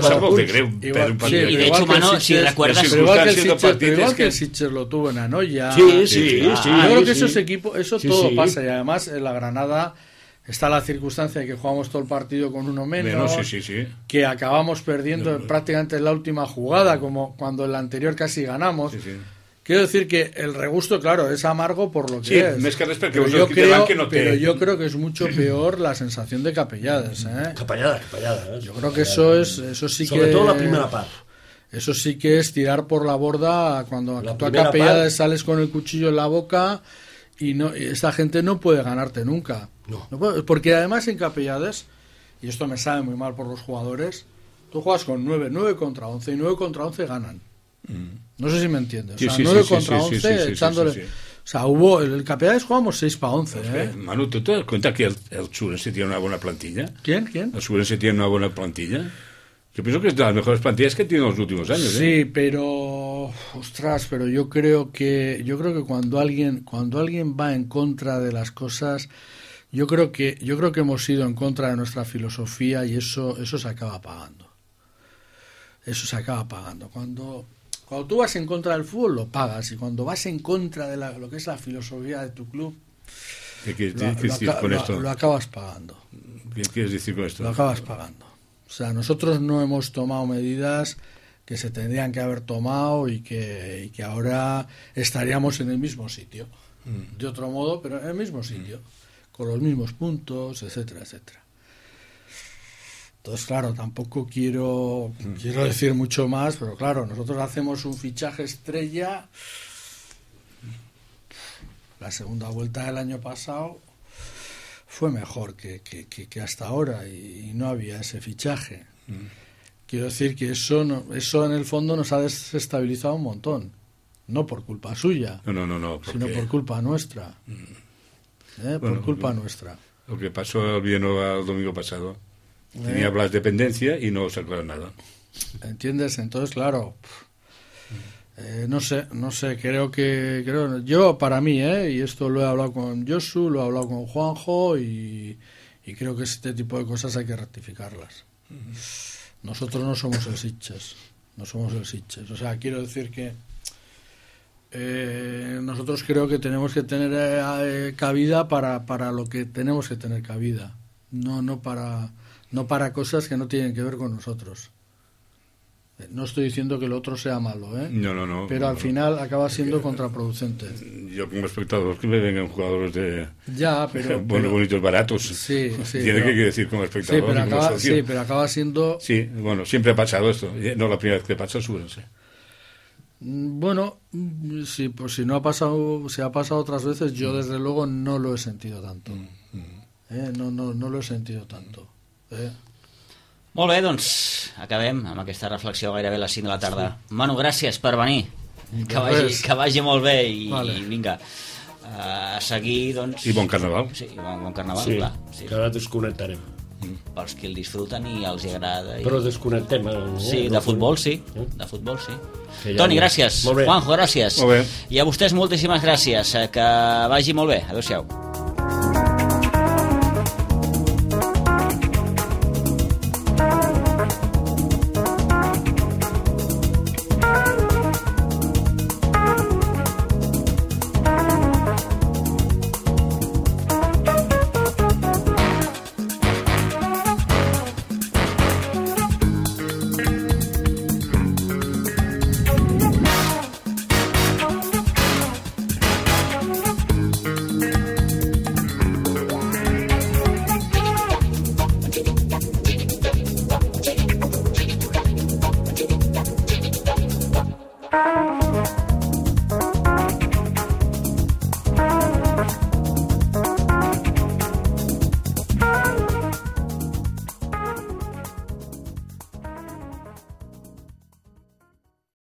Y de hecho, Manu, si recuerdas... Igual que el Sitges lo tuvo en Anoia. Sí. Yo creo que esos equipos, eso todo pasa. Y además en la Granada... Está la circunstancia de que jugamos todo el partido con uno menos, que acabamos perdiendo prácticamente en la última jugada, como cuando en la anterior casi ganamos. Quiero decir que el regusto, claro, es amargo por lo que es. Pero yo creo que es mucho peor la sensación de Capellades. Capellades. Yo creo que eso sí sobre todo la primera parte. Eso sí que es tirar por la borda cuando tú a Capellades sales con el cuchillo en la boca. Y esta gente no puede ganarte nunca. No puede, porque además en Capellades, y esto me sabe muy mal por los jugadores, tú juegas con 9 contra 11 y 9 contra 11 ganan. No sé si me entiendes. 9 contra 11 echándole... O sea, el Capellades jugamos 6 para 11. Manu, ¿tú te das cuenta que el Subrense tiene una buena plantilla? ¿Quién? El Subrense tiene una buena plantilla. Yo pienso que es de las mejores plantillas que tiene en los últimos años. Sí, pero yo creo que cuando alguien va en contra de las cosas, yo creo que hemos ido en contra de nuestra filosofía y eso se acaba pagando. Eso se acaba pagando. Cuando tú vas en contra del fútbol lo pagas, y cuando vas en contra de lo que es la filosofía de tu club, ¿Qué quieres decir con esto? Lo acabas pagando. ¿Qué quieres decir con esto? Lo acabas pagando. O sea, nosotros no hemos tomado medidas que se tendrían que haber tomado y que ahora estaríamos en el mismo sitio. De otro modo, pero en el mismo sitio. Con los mismos puntos, etcétera, etcétera. Entonces, claro, tampoco quiero decir mucho más, pero claro, nosotros hacemos un fichaje estrella. La segunda vuelta del año pasado fue mejor que hasta ahora y no había ese fichaje. Quiero decir que eso en el fondo nos ha desestabilizado un montón. No por culpa suya, no, sino por culpa nuestra. Por culpa nuestra. Lo que pasó el Villanueva el domingo pasado. Tenía Blas dependencia y no sacó nada. ¿Entiendes? Entonces, claro... no sé, creo yo para mí, y esto lo he hablado con Josu, lo he hablado con Juanjo y creo que este tipo de cosas hay que rectificarlas. Nosotros no somos el Sitges, o sea, quiero decir que nosotros creo que tenemos que tener cabida para lo que tenemos que tener cabida, no para cosas que no tienen que ver con nosotros. No estoy diciendo que el otro sea malo, No. Pero al final acaba siendo contraproducente. Yo como espectador que me vengan jugadores de... Ya, pero... bonitos, baratos. Sí. Tiene que decir como espectador. Pero acaba siendo... Sí, bueno, siempre ha pasado esto. No la primera vez que pasa, súbense. Bueno, sí, pues si ha pasado otras veces, yo desde luego no lo he sentido tanto. No lo he sentido tanto. Molt bé, doncs acabem amb aquesta reflexió gairebé a les 5 de la tarda. Manu, gràcies per venir. Que vagi molt bé i vinga, a seguir, doncs... I bon carnaval. Sí, bon carnaval, sí, clar. Sí. Que ara desconnectarem. pels que el disfruten i els hi agrada. Però desconnectem. Sí, de futbol sí. De futbol sí. Ja Toni, gràcies. Juanjo, gràcies. Molt bé. I a vostès moltíssimes gràcies. Que vagi molt bé. Adéu-siau.